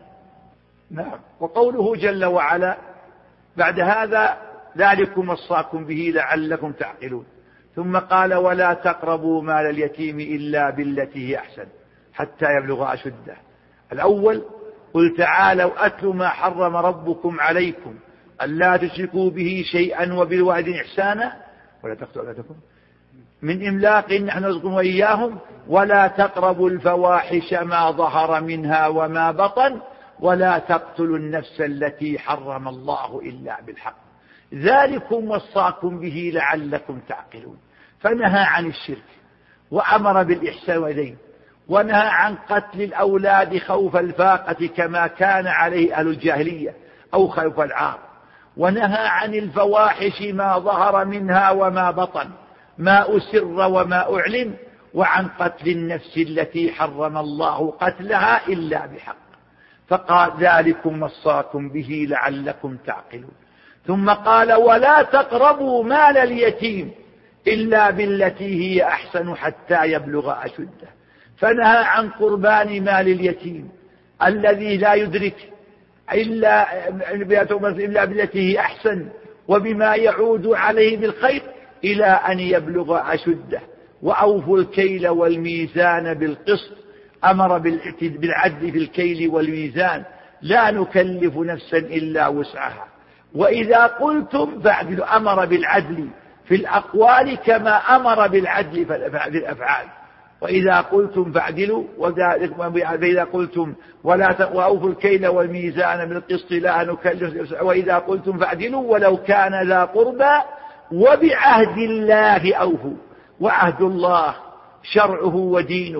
نعم. وقوله جل وعلا بعد هذا: ذلكم وصاكم به لعلكم تعقلون. ثم قال: ولا تقربوا مال اليتيم إلا بالتي هي أحسن حتى يبلغ أشده. الأول: قل تعالوا أتل ما حرم ربكم عليكم ألا تشركوا به شيئا وبالوالدين إحسانا ولا تقتلوا أولادكم من إملاق، نحن نرزقكم وإياهم، ولا تقربوا الفواحش ما ظهر منها وما بطن، ولا تقتلوا النفس التي حرم الله إلا بالحق، ذلكم وصاكم به لعلكم تعقلون. فنهى عن الشرك وأمر بالإحسان والدين، ونهى عن قتل الأولاد خوف الفاقة كما كان عليه أهل الجاهلية أو خوف العار، ونهى عن الفواحش ما ظهر منها وما بطن، ما أسر وما أعلن، وعن قتل النفس التي حرم الله قتلها إلا بحق، فقال: ذلكم وصاكم به لعلكم تعقلون. ثم قال: ولا تقربوا مال اليتيم إلا بالتي هي أحسن حتى يبلغ أشده، فنهى عن قربان مال اليتيم الذي لا يدرك إلا, إلا بالتي هي أحسن وبما يعود عليه بالخير إلى أن يبلغ أشده. وأوفوا الكيل والميزان بالقسط، أمر بالعدل في الكيل والميزان، لا نكلف نفسا إلا وسعها. وإذا قلتم فاعدلوا، أمر بالعدل في الأقوال كما أمر بالعدل في الأفعال. وإذا قلتم فاعدلوا، وإذا قلتم ولا وأوفوا الكيل والميزان بالقسط لا نكلف، وإذا قلتم فاعدلوا ولو كان ذا قربى وبعهد الله أوفوا. وعهد الله شرعه ودينه،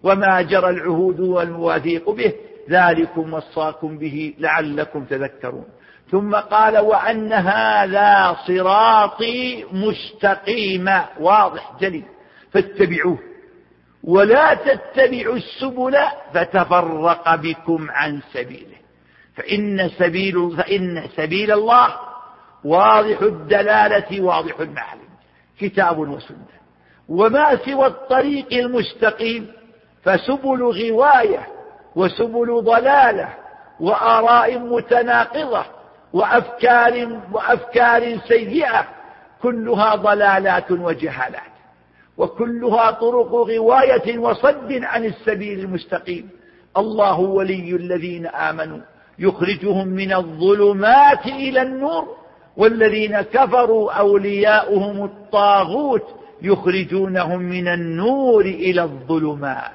وما جرى العهود والمواثيق به ذلكم وصاكم به لعلكم تذكرون. ثم قال وأن هذا صراطي مستقيما، واضح جلي، فاتبعوه ولا تتبعوا السبل فتفرق بكم عن سبيله، فإن سبيل, فإن سبيل الله واضح الدلالة واضح المعلم، كتاب وسنة، وما سوى الطريق المستقيم فسبل غواية وسبل ضلالة وآراء متناقضة وأفكار, وأفكار سيئة، كلها ضلالات وجهالات، وكلها طرق غواية وصد عن السبيل المستقيم. الله ولي الذين آمنوا يخرجهم من الظلمات إلى النور، والذين كفروا أولياؤهم الطاغوت يخرجونهم من النور إلى الظلمات.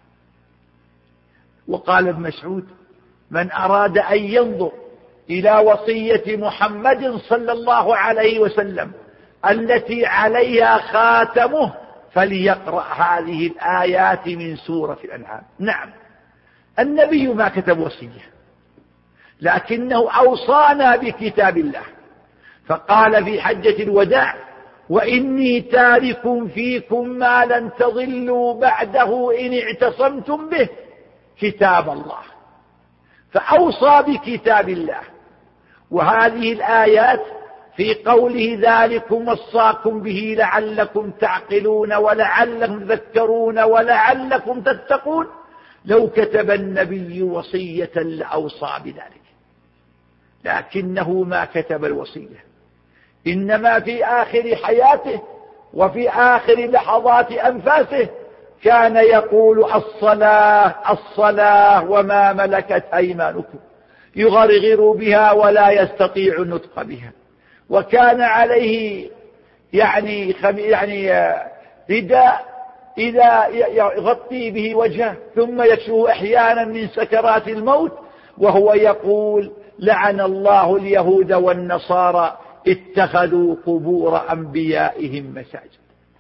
وقال ابن مسعود من أراد أن ينظر إلى وصية محمد صلى الله عليه وسلم التي عليها خاتمه فليقرأ هذه الآيات من سورة الأنعام. نعم، النبي ما كتب وصية، لكنه أوصانا بكتاب الله، فقال في حجة الوداع وإني تارك فيكم ما لن تضلوا بعده إن اعتصمتم به، كتاب الله، فأوصى بكتاب الله. وهذه الآيات في قوله ذلكم وصاكم به لعلكم تعقلون ولعلكم تذكرون ولعلكم تتقون، لو كتب النبي وصية لأوصى بذلك، لكنه ما كتب الوصية، إنما في آخر حياته وفي آخر لحظات أنفاسه كان يقول الصلاة الصلاة وما ملكت أيمانكم، يغرغر بها ولا يستطيع النطق بها. وكان عليه يعني يعني رداء إذا يغطي به وجهه ثم يكشف أحيانا من سكرات الموت وهو يقول لعن الله اليهود والنصارى اتخذوا قبور أنبيائهم مساجد.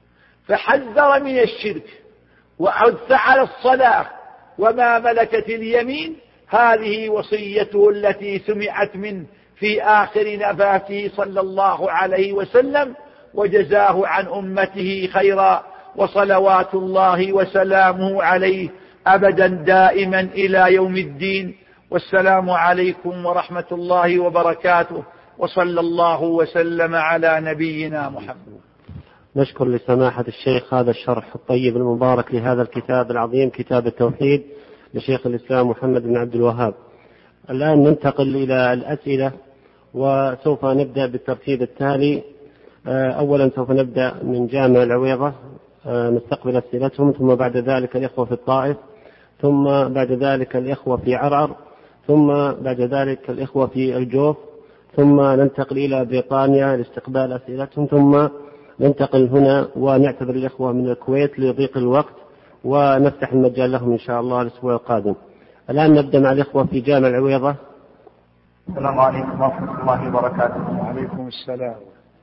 فحذر من الشرك وعث على الصلاة وما ملكت اليمين. هذه وصيته التي سمعت منه في آخر نفاسه صلى الله عليه وسلم، وجزاه عن أمته خيرا، وصلوات الله وسلامه عليه أبدا دائما إلى يوم الدين. والسلام عليكم ورحمة الله وبركاته، وصلى الله وسلم على نبينا محمد. نشكر لسماحة الشيخ هذا الشرح الطيب المبارك لهذا الكتاب العظيم، كتاب التوحيد لشيخ الإسلام محمد بن عبد الوهاب. الآن ننتقل إلى الأسئلة، وسوف نبدأ بالترتيب التالي. أولا سوف نبدأ من جامع العويضة نستقبل أسئلتهم، ثم بعد ذلك الإخوة في الطائف، ثم بعد ذلك الإخوة في عرعر، ثم بعد ذلك الإخوة في الجوف، ثم ننتقل إلى بريطانيا لاستقبال أسئلتهم، ثم ننتقل هنا ونعتذر الإخوة من الكويت لضيق الوقت، ونفتح المجال لهم إن شاء الله الأسبوع القادم. الآن نبدأ مع الإخوة في جامع العويضة. السلام عليكم ورحمة الله وبركاته. وعليكم السلام.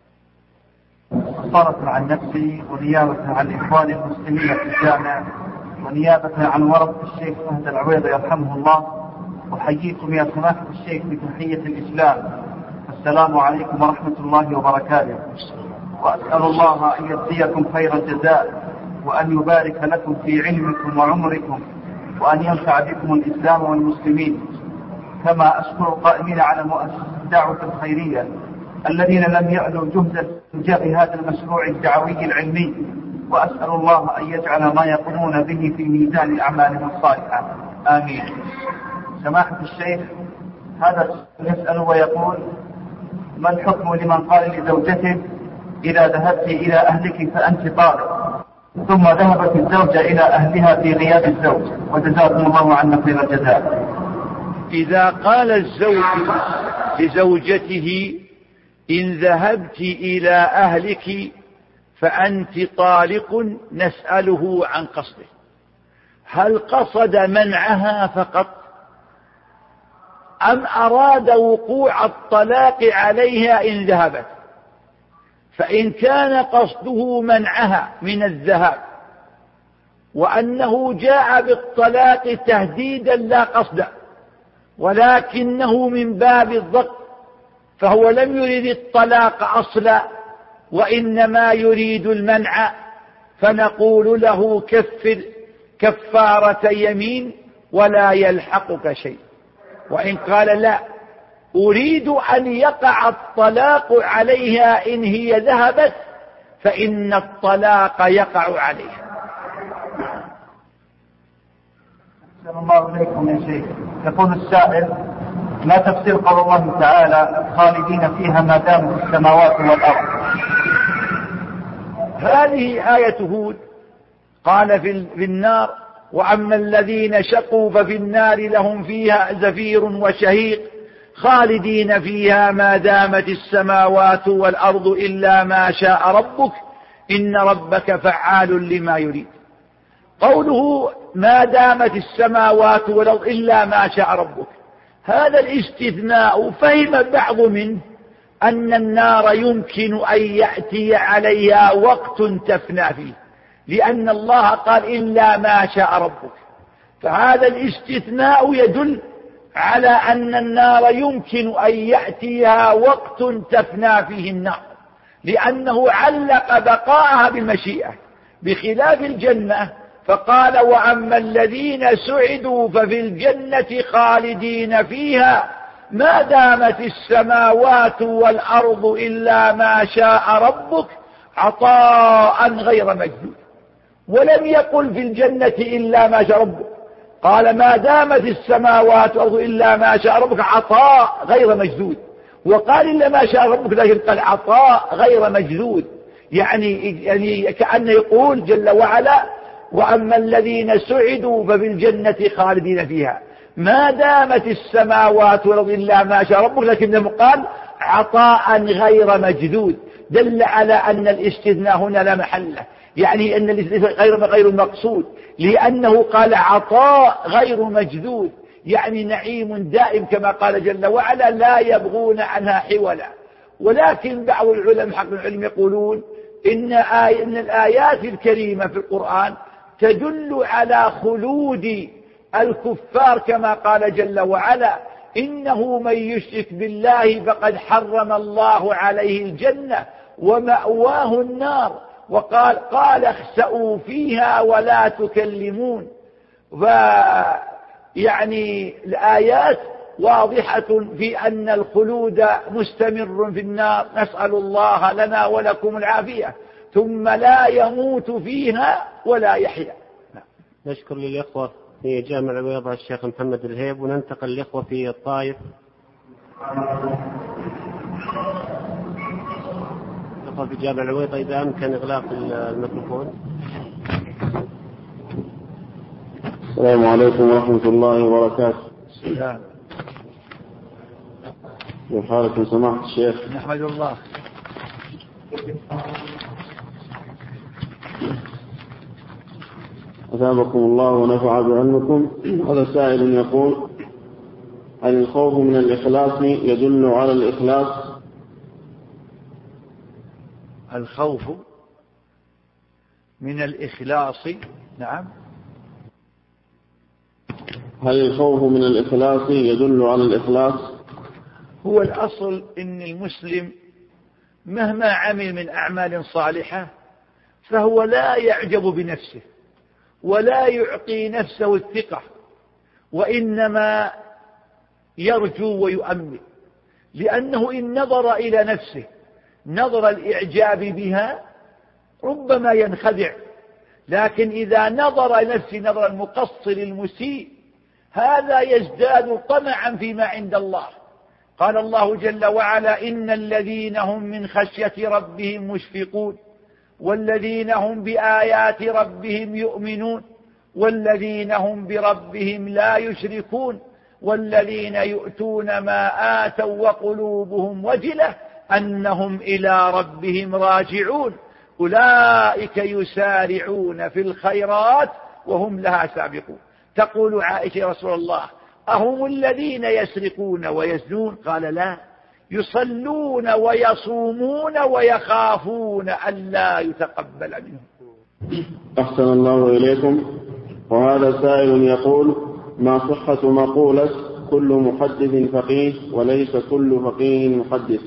صارت مع نفسي ونيابة عن الإخوان المسلمين في الجامع ونيابة عن ورثة الشيخ فهد العويضة يرحمه الله، أحييكم يا سماحة الشيخ بتحية الإسلام، السلام عليكم ورحمة الله وبركاته. وأسأل الله أن يجزيكم خير الجزاء، وأن يبارك لكم في علمكم وعمركم، وأن ينفع بكم الإسلام والمسلمين. كما أشكر القائمين على مؤسسة الدعوة الخيرية الذين لم يألوا جهدا في هذا المشروع الدعوي العلمي، وأسأل الله أن يجعل ما يقومون به في ميزان أعمالهم الصالحة، آمين. سماحة الشيخ، هذا يسأل ويقول: ما الحكم لمن قال لزوجته إذا ذهبت إلى أهلك فأنت طالق، ثم ذهبت الزوجة إلى أهلها في غياب الزوج، وجزاكم الله عنا خير الجزاء. إذا قال الزوج لزوجته إن ذهبت إلى أهلك فأنت طالق، نسأله عن قصده، هل قصد منعها فقط أم أراد وقوع الطلاق عليها إن ذهبت؟ فإن كان قصده منعها من الذهاب وأنه جاء بالطلاق تهديدا لا قصدا، ولكنه من باب الضغط، فهو لم يريد الطلاق أصلا وإنما يريد المنع، فنقول له كفر كفارة يمين ولا يلحقك شيء. وإن قال لا أريد أن يقع الطلاق عليها إن هي ذهبت، فإن الطلاق يقع عليها. أحسن الله إليكم يا شيخ. يقول السائل: ما تفسير قول الله تعالى خالدين فيها ما دامت السماوات والأرض؟ هذه آية هود، قال في النار: وأما الذين شقوا ففي النار لهم فيها زفير وشهيق خالدين فيها ما دامت السماوات والأرض إلا ما شاء ربك إن ربك فعال لما يريد. قوله ما دامت السماوات والأرض إلا ما شاء ربك، هذا الاستثناء فهم بعض منه أن النار يمكن أن يأتي عليها وقت تفنى فيه، لأن الله قال إلا ما شاء ربك، فهذا الاستثناء يدل على أن النار يمكن أن يأتيها وقت تفنى فيه النار، لأنه علق بقاءها بالمشيئة، بخلاف الجنة فقال: وأما الذين سعدوا ففي الجنة خالدين فيها ما دامت السماوات والأرض إلا ما شاء ربك عطاء غير مجدود. ولم يقل في الجنة إلا ما شاء ربك، قال ما دامت السماوات والأرض إلا ما شاء ربك عطاء غير مجدود، وقال إلا ما شاء ربك لكن قال عطاء غير مجدود، يعني, يعني كأنه يقول جل وعلا: وأما الذين سعدوا ففي الجنة خالدين فيها ما دامت السماوات والأرض إلا ما شاء ربك، لكنه قال عطاء غير مجدود، دل على أن الاستثناء هنا لا محل له، يعني أن الاستثناء غير غير مقصود، لأنه قال عطاء غير مجدود، يعني نعيم دائم كما قال جل وعلا: لا يبغون عنها حولا. ولكن بعض العلماء حق العلم يقولون إن, آي إن الآيات الكريمة في القرآن تدل على خلود الكفار، كما قال جل وعلا: إنه من يشرك بالله فقد حرم الله عليه الجنة ومأواه النار، وقال قال اخسئوا فيها ولا تكلمون. يعني الآيات واضحة في أن الخلود مستمر في النار، نسأل الله لنا ولكم العافية، ثم لا يموت فيها ولا يحيا. نشكر للإخوة في جامع البيضاء الشيخ محمد الهيب، وننتقل للإخوة في الطائف. الإخوة في جامع البيضاء إذا أمكن إغلاق الميكروفون. السلام عليكم ورحمة الله وبركاته. السلام. كيف حالكم سماحة الشيخ؟ نحمد الله. أثابكم الله ونفع بعلمكم. هذا سائل يقول: هل الخوف من الإخلاص يدل على الإخلاص؟ الخوف من الإخلاص، نعم. هل الخوف من الإخلاص يدل على الإخلاص؟ هو الأصل إن المسلم مهما عمل من أعمال صالحة فهو لا يعجب بنفسه ولا يعطي نفسه الثقة، وإنما يرجو ويؤمل، لأنه إن نظر إلى نفسه نظر الإعجاب بها ربما ينخدع، لكن إذا نظر نفسه نظر المقصر المسيء هذا يزداد طمعا فيما عند الله. قال الله جل وعلا: إن الذين هم من خشية ربهم مشفقون والذين هم بآيات ربهم يؤمنون والذين هم بربهم لا يشركون والذين يؤتون ما آتوا وقلوبهم وجلة أنهم إلى ربهم راجعون أولئك يسارعون في الخيرات وهم لها سابقون. تقول عائشة: يا رسول الله أهم الذين يسرقون ويزنون؟ قال: لا، يصلون ويصومون ويخافون ألا يتقبل منهم. أحسن الله إليكم. وهذا سائل يقول: ما صحة مقولة كل محدث فقيه وليس كل فقيه محدث؟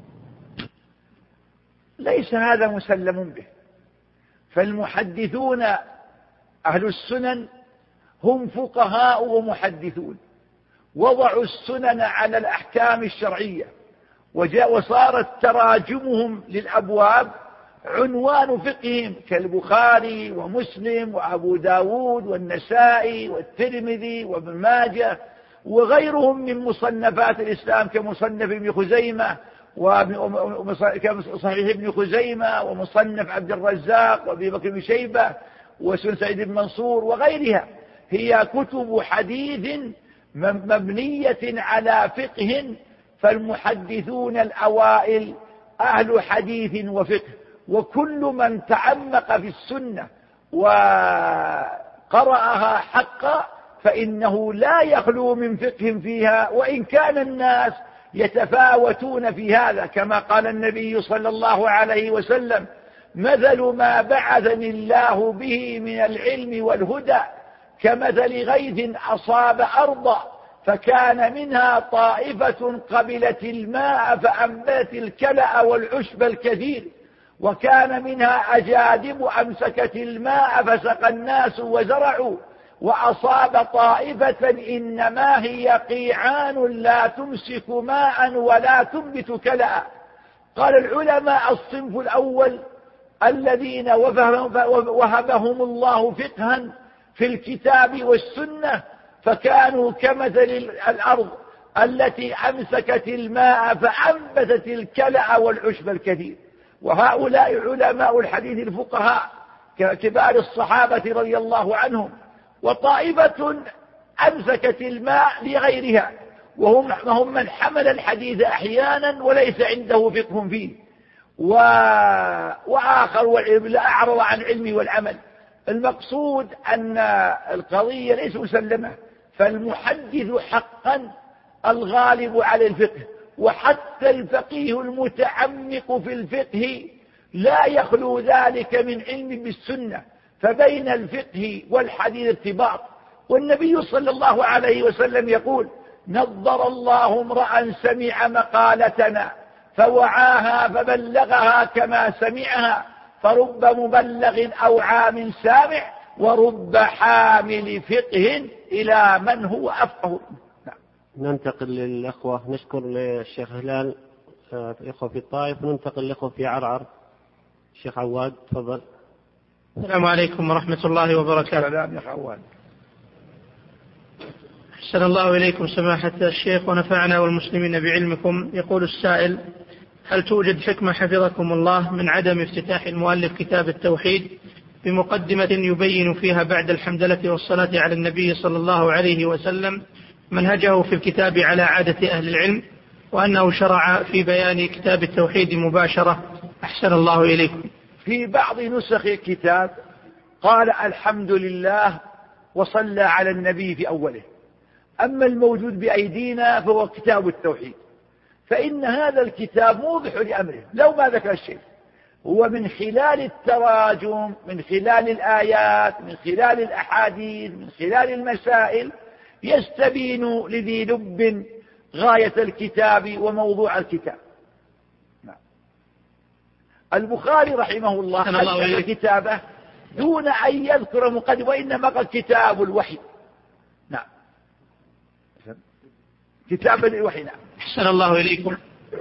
ليس هذا مسلم به، فالمحدثون أهل السنن هم فقهاء ومحدثون، وضعوا السنن على الأحكام الشرعية، وصارت تراجمهم للأبواب عنوان فقههم، كالبخاري ومسلم وأبو داود والنسائي والترمذي وابن ماجه وغيرهم من مصنفات الإسلام، كمصنف ابن خزيمة وصحيح ابن خزيمة ومصنف عبد الرزاق وابي بكر بن شيبة وسنن سعيد بن منصور وغيرها. هي كتب حديث مبنية على فقه، فالمحدثون الأوائل أهل حديث وفقه، وكل من تعمق في السنة وقرأها حقا فإنه لا يخلو من فقه فيها، وإن كان الناس يتفاوتون في هذا، كما قال النبي صلى الله عليه وسلم: مثل ما بعثني الله به من العلم والهدى كمثل غيث أصاب أرضا فكان منها طائفة قبلت الماء فأنبتت الكلأ والعشب الكثير، وكان منها أجادب أمسكت الماء فسقى الناس وزرعوا، وأصاب طائفة إنما هي قيعان لا تمسك ماء ولا تنبت كلأ. قال العلماء: الصنف الأول الذين وهبهم الله فقها في الكتاب والسنة، فكانوا كمثل الأرض التي أمسكت الماء فأنبتت الكلأ والعشب الكثير. وهؤلاء علماء الحديث الفقهاء ككبار الصحابة رضي الله عنهم. وطائفة أمسكت الماء لغيرها، وهم هم من حمل الحديث أحيانا وليس عنده فقه فيه، و... وآخر لا أعرض عن العلم والعمل. المقصود أن القضية ليس مسلمة، فالمحدث حقا الغالب على الفقه، وحتى الفقيه المتعمق في الفقه لا يخلو ذلك من علم بالسنة، فبين الفقه والحديث ارتباط. والنبي صلى الله عليه وسلم يقول: نضر الله امرأ سمع مقالتنا فوعاها فبلغها كما سمعها، فرب مبلغ أوعى من سامع، ورب حامل فقه إلى من هو أفقه. ننتقل للأخوة، نشكر للشيخ هلال الإخوة في الطائف، وننتقل للأخوة في عرعر. الشيخ عواد تفضل. السلام عليكم ورحمة الله وبركاته. السلام يا عواد. أحسن الله إليكم سماحة الشيخ ونفعنا والمسلمين بعلمكم. يقول السائل: هل توجد حكمة حفظكم الله من عدم افتتاح المؤلف كتاب التوحيد بمقدمة يبين فيها بعد الحمدلة والصلاة على النبي صلى الله عليه وسلم منهجه في الكتاب على عادة أهل العلم، وأنه شرع في بيان كتاب التوحيد مباشرة؟ أحسن الله إليكم. في بعض نسخ الكتاب قال الحمد لله وصلى على النبي في أوله، أما الموجود بأيدينا فهو كتاب التوحيد، فإن هذا الكتاب موضح لأمره لو ما ذكر الشيء، هو من خلال التراجم، من خلال الآيات، من خلال الأحاديث، من خلال المسائل، يستبين لذي لب غاية الكتاب وموضوع الكتاب. نعم. البخاري رحمه الله ألف كتابه دون أن يذكر مقدمة، وإنما قال كتاب الوحي. نعم، كتاب الوحي. نعم. أحسن الله إليكم.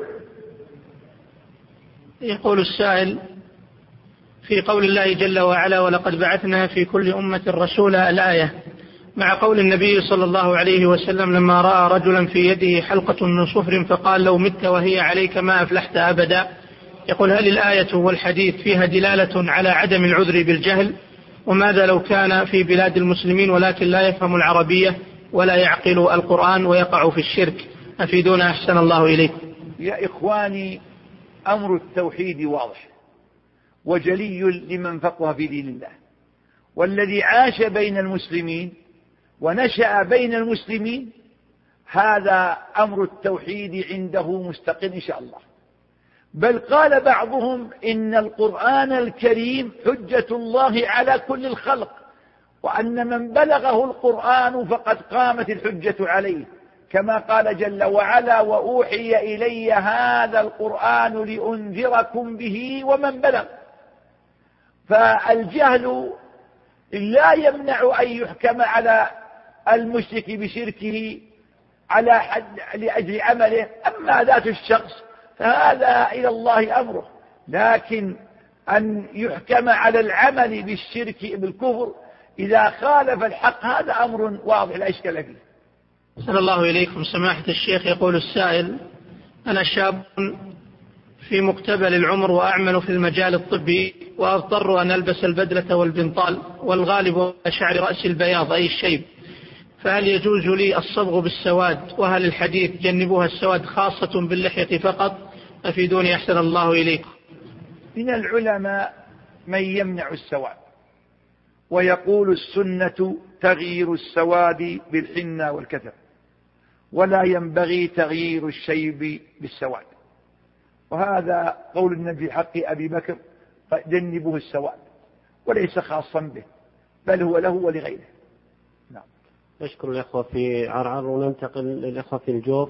يقول السائل: في قول الله جل وعلا: ولقد بعثنا في كل أمة رسولا، الآية، مع قول النبي صلى الله عليه وسلم لما رأى رجلا في يده حلقة من صفر فقال: لو مت وهي عليك ما أفلحت أبدا. يقول: هل الآية والحديث فيها دلالة على عدم العذر بالجهل؟ وماذا لو كان في بلاد المسلمين ولكن لا يفهم العربية ولا يعقل القرآن ويقع في الشرك؟ أفيدونا أحسن الله إليكم. يا إخواني، أمر التوحيد واضح وجلي لمن فقه في دين الله، والذي عاش بين المسلمين ونشأ بين المسلمين هذا أمر التوحيد عنده مستقر إن شاء الله. بل قال بعضهم إن القرآن الكريم حجة الله على كل الخلق، وأن من بلغه القرآن فقد قامت الحجة عليه، كما قال جل وعلا: وأوحي إلي هذا القرآن لأنذركم به ومن بلغ. فالجهل لا يمنع أن يحكم على المشرك بشركه على حد لأجل عمله، أما ذات الشخص فهذا إلى الله أمره، لكن أن يحكم على العمل بالشرك بالكفر إذا خالف الحق هذا أمر واضح لا إشكال فيه. أسأل الله إليكم سماحة الشيخ. يقول السائل: أنا شاب في مقتبل العمر وأعمل في المجال الطبي، وأضطر أن ألبس البدلة والبنطال، والغالب شعر رأسي البياض أي الشيب، فهل يجوز لي الصبغ بالسواد؟ وهل الحديث جنبوها السواد خاصة باللحية فقط؟ أفيدوني أحسن الله إليكم. من العلماء من يمنع السواد، ويقول السنة تغيير السواد بالحنة والكتف، ولا ينبغي تغيير الشيب بالسواد، وهذا قول النبي في حق أبي بكر: جنبوه السواد، وليس خاصا به بل هو له ولغيره. نعم. نشكر الإخوة في عرعر وننتقل للإخوة في الجوف.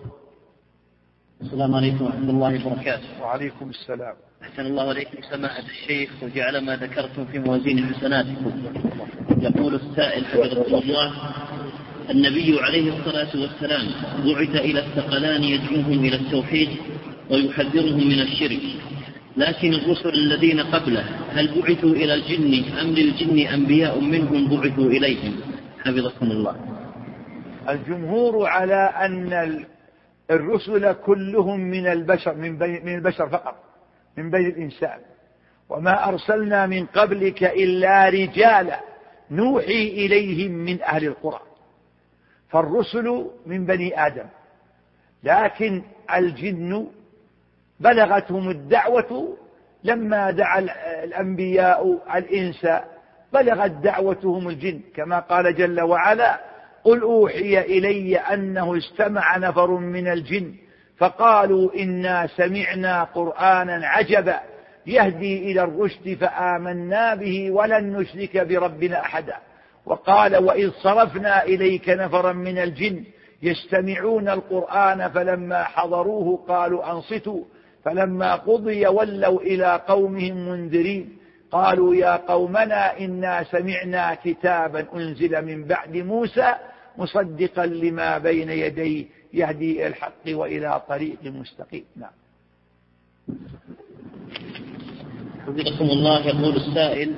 السلام عليكم ورحمة الله وبركاته. وعليكم السلام. أحسن الله عليكم سماحة الشيخ وجعل ما ذكرتم في موازين حسناتكم. يقول السائل حفظكم الله: النبي عليه الصلاة والسلام بعث إلى الثقلان يدعوهم إلى التوحيد ويحذرهم من الشرك، لكن الرسل الذين قبله هل بعثوا إلى الجن أم للجن أنبياء منهم بعثوا إليهم؟ حفظكم الله. الجمهور على أن الرسل كلهم من البشر من البشر فقط، من بين الإنسان، وما أرسلنا من قبلك إلا رجالا نوحي إليهم من أهل القرى، فالرسل من بني آدم، لكن الجن بلغتهم الدعوة لما دعا الأنبياء الإنس بلغت دعوتهم الجن، كما قال جل وعلا: قل أوحي إلي أنه استمع نفر من الجن فقالوا إنا سمعنا قرآنا عجبا يهدي إلى الرشد فآمنا به ولن نشرك بربنا أحدا. وقال: وإذ صرفنا إليك نفرا من الجن يستمعون القرآن فلما حضروه قالوا أنصتوا فلما قضي ولوا إلى قومهم منذرين قالوا يا قومنا إنا سمعنا كتابا أنزل من بعد موسى مصدقا لما بين يديه يهدي إلى الحق وإلى طريق مستقيم. نعم. حفظكم الله. يقول السائل: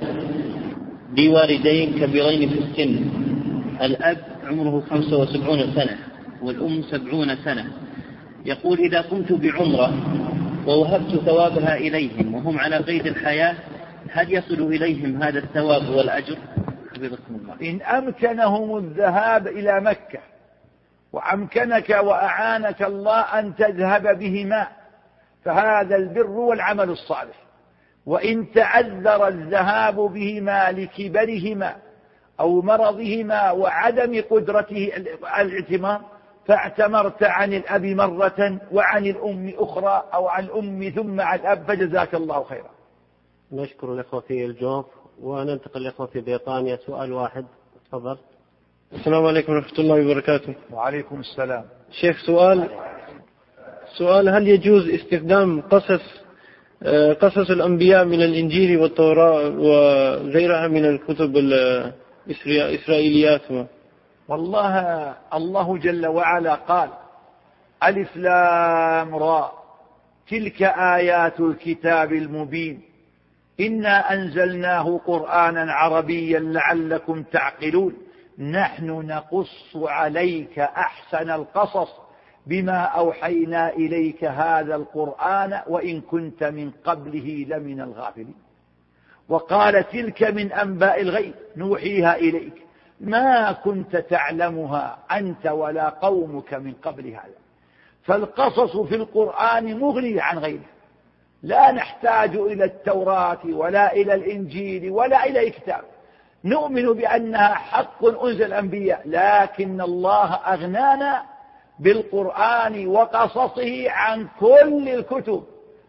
لي والدين كبيرين في السن، الأب عمره خمسة وسبعون سنة والأم سبعون سنة، يقول: إذا قمت بعمرة ووهبت ثوابها إليهم وهم على قيد الحياة هل يصل إليهم هذا الثواب والأجر؟ حفظكم الله. إن أمكنهم الذهاب إلى مكة وأمكنك وأعانك الله أن تذهب بهما فهذا البر والعمل الصالح، وإن تعذر الذهاب بهما لكبرهما أو مرضهما وعدم قدرته على الاعتمار فاعتمرت عن الأب مرة وعن الأم أخرى أو عن الأم ثم عن الأب، فجزاك الله خيرا. نشكر الإخوة في الجوف وننتقل الإخوة في بريطانيا. سؤال واحد، تفضل. السلام عليكم ورحمة الله وبركاته. وعليكم السلام. شيخ، سؤال سؤال هل يجوز استخدام قصص قصص الأنبياء من الإنجيل والتوراة وغيرها من الكتب الإسرائيليات؟ والله الله جل وعلا قال: ألف لام را تلك آيات الكتاب المبين إنا أنزلناه قرآنا عربيا لعلكم تعقلون نحن نقص عليك أحسن القصص بما أوحينا إليك هذا القرآن وإن كنت من قبله لمن الغافلين. وقال: تلك من أنباء الغيب نوحيها إليك ما كنت تعلمها أنت ولا قومك من قبل هذا. فالقصص في القرآن مغني عن غيره، لا نحتاج إلى التوراة ولا إلى الإنجيل ولا إلى كتاب، نؤمن بأنها حق أنزل الأنبياء، لكن الله أغنانا بالقرآن وقصصه عن كل الكتب،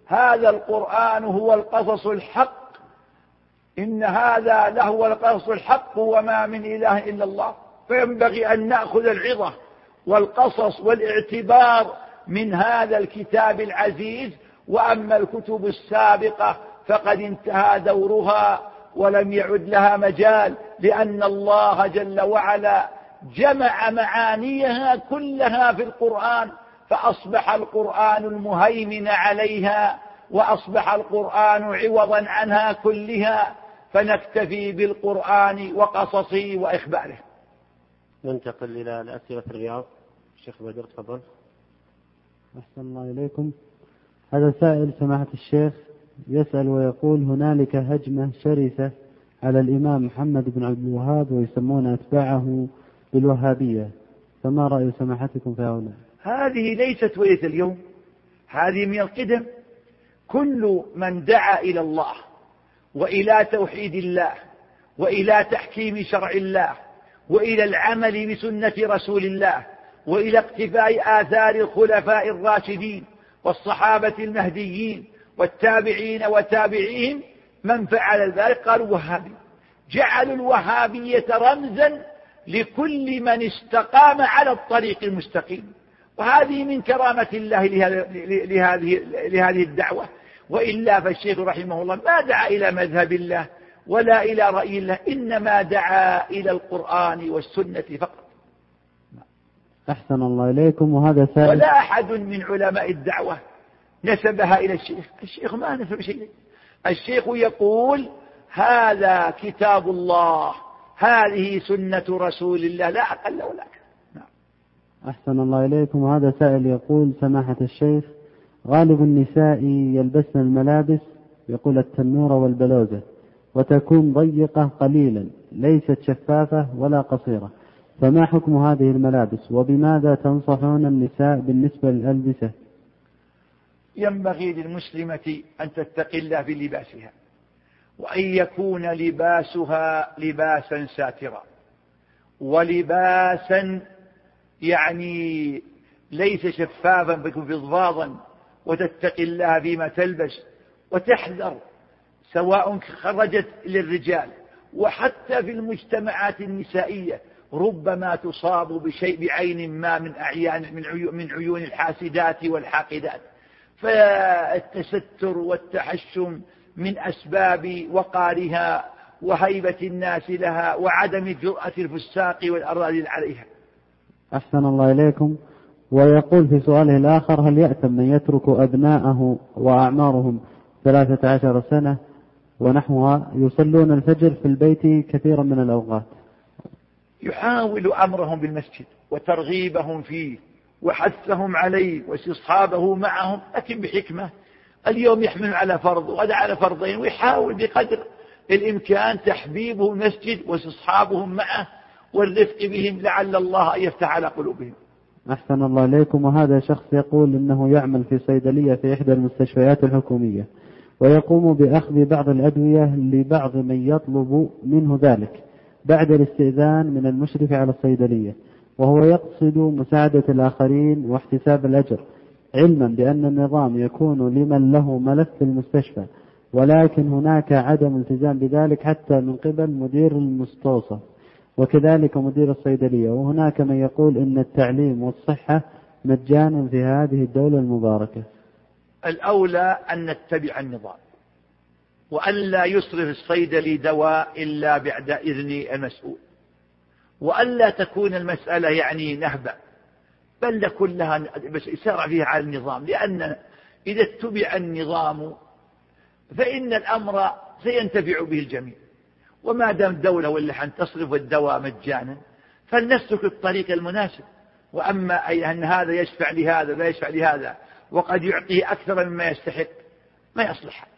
هذا القرآن هو القصص الحق، إن هذا لهو القصص الحق وما من إله إلا الله. فينبغي أن نأخذ العظة والقصص والاعتبار من هذا الكتاب العزيز. وأما الكتب السابقة فقد انتهى دورها ولم يعد لها مجال، لأن الله جل وعلا جمع معانيها كلها في القرآن، فأصبح القرآن المهيمن عليها، وأصبح القرآن عوضا عنها كلها، فنكتفي بالقرآن وقصصه وإخباره. ننتقل إلى الأسئلة في الرياض. الشيخ بدر تفضل. أحسن الله إليكم. هذا سائل سماحة الشيخ يسأل ويقول: هنالك هجمة شرسة على الإمام محمد بن عبد الوهاب ويسمون أتباعه بالوهابية، فما رأي سماحتكم في هؤلاء؟ هذه ليست وليس اليوم، هذه من القدم. كل من دعا إلى الله وإلى توحيد الله وإلى تحكيم شرع الله وإلى العمل بسنة رسول الله وإلى اقتفاء آثار الخلفاء الراشدين والصحابة المهديين والتابعين وتابعيهم، من فعل ذلك قالوا وهابي. جعلوا الوهابية رمزا لكل من استقام على الطريق المستقيم، وهذه من كرامة الله لهذه, لهذه الدعوة. وإلا فالشيخ رحمه الله ما دعا إلى مذهب الله ولا إلى رأي الله، إنما دعا إلى القرآن والسنة فقط. أحسن الله إليكم. وهذا سائل، ولا أحد من علماء الدعوة نسبها إلى الشيخ. الشيخ ما نسب شيء. الشيخ يقول هذا كتاب الله، هذه سنة رسول الله، لا أقل ولا أكثر. نعم. أحسن الله إليكم. وهذا سائل يقول: سماحة الشيخ، غالب النساء يلبسن الملابس يقول التنورة والبلوزة، وتكون ضيقة قليلا ليست شفافة ولا قصيرة، فما حكم هذه الملابس وبماذا تنصحون النساء بالنسبة للألبسة؟ ينبغي للمسلمة أن تتقي الله في لباسها، وأن يكون لباسها لباسا ساترا، ولباسا يعني ليس شفافا بيكون فضفاضا، وتتقي الله فيما تلبس، وتحذر سواء خرجت للرجال وحتى في المجتمعات النسائية ربما تصاب بشيء بعين ما من أعيان من عيون, من عيون الحاسدات والحاقدات. فالتستر والتحشم من أسباب وقارها وهيبة الناس لها وعدم جرأة الفساق والأراذل عليها. أحسن الله إليكم. ويقول في سؤاله الآخر: هل يأثم من يترك أبناءه وأعمارهم ثلاثة عشر سنة ونحوها يصلون الفجر في البيت كثيرا من الأوقات؟ يحاول أمرهم بالمسجد وترغيبهم فيه وحثهم عليه واستصحابه معهم، لكن بحكمة. اليوم يحمل على فرض وغدا على فرضين، ويحاول بقدر الإمكان تحبيبه المسجد واستصحابهم معه والرفق بهم، لعل الله أن يفتح على قلوبهم. أحسن الله إليكم. وهذا شخص يقول إنه يعمل في صيدلية في إحدى المستشفيات الحكومية، ويقوم بأخذ بعض الأدوية لبعض من يطلب منه ذلك بعد الاستئذان من المشرف على الصيدلية، وهو يقصد مساعدة الآخرين واحتساب الأجر، علما بأن النظام يكون لمن له ملف في المستشفى، ولكن هناك عدم التزام بذلك حتى من قبل مدير المستوصف وكذلك مدير الصيدلية. وهناك من يقول إن التعليم والصحة مجانا في هذه الدولة المباركة. الأولى أن نتبع النظام، وأن لا يصرف الصيدلي دواء إلا بعد إذن المسؤول، وأن لا تكون المسألة يعني نهبة، بل كلها بس يسارع فيها على النظام، لأن إذا اتبع النظام فإن الأمر سينتفع به الجميع. وما دام الدولة ولا أن تصرف الدواء مجانا فلنسلك الطريق المناسب. وأما أي أن هذا يشفع لهذا لا يشفع لهذا وقد يعطيه أكثر مما يستحق ما يصلح.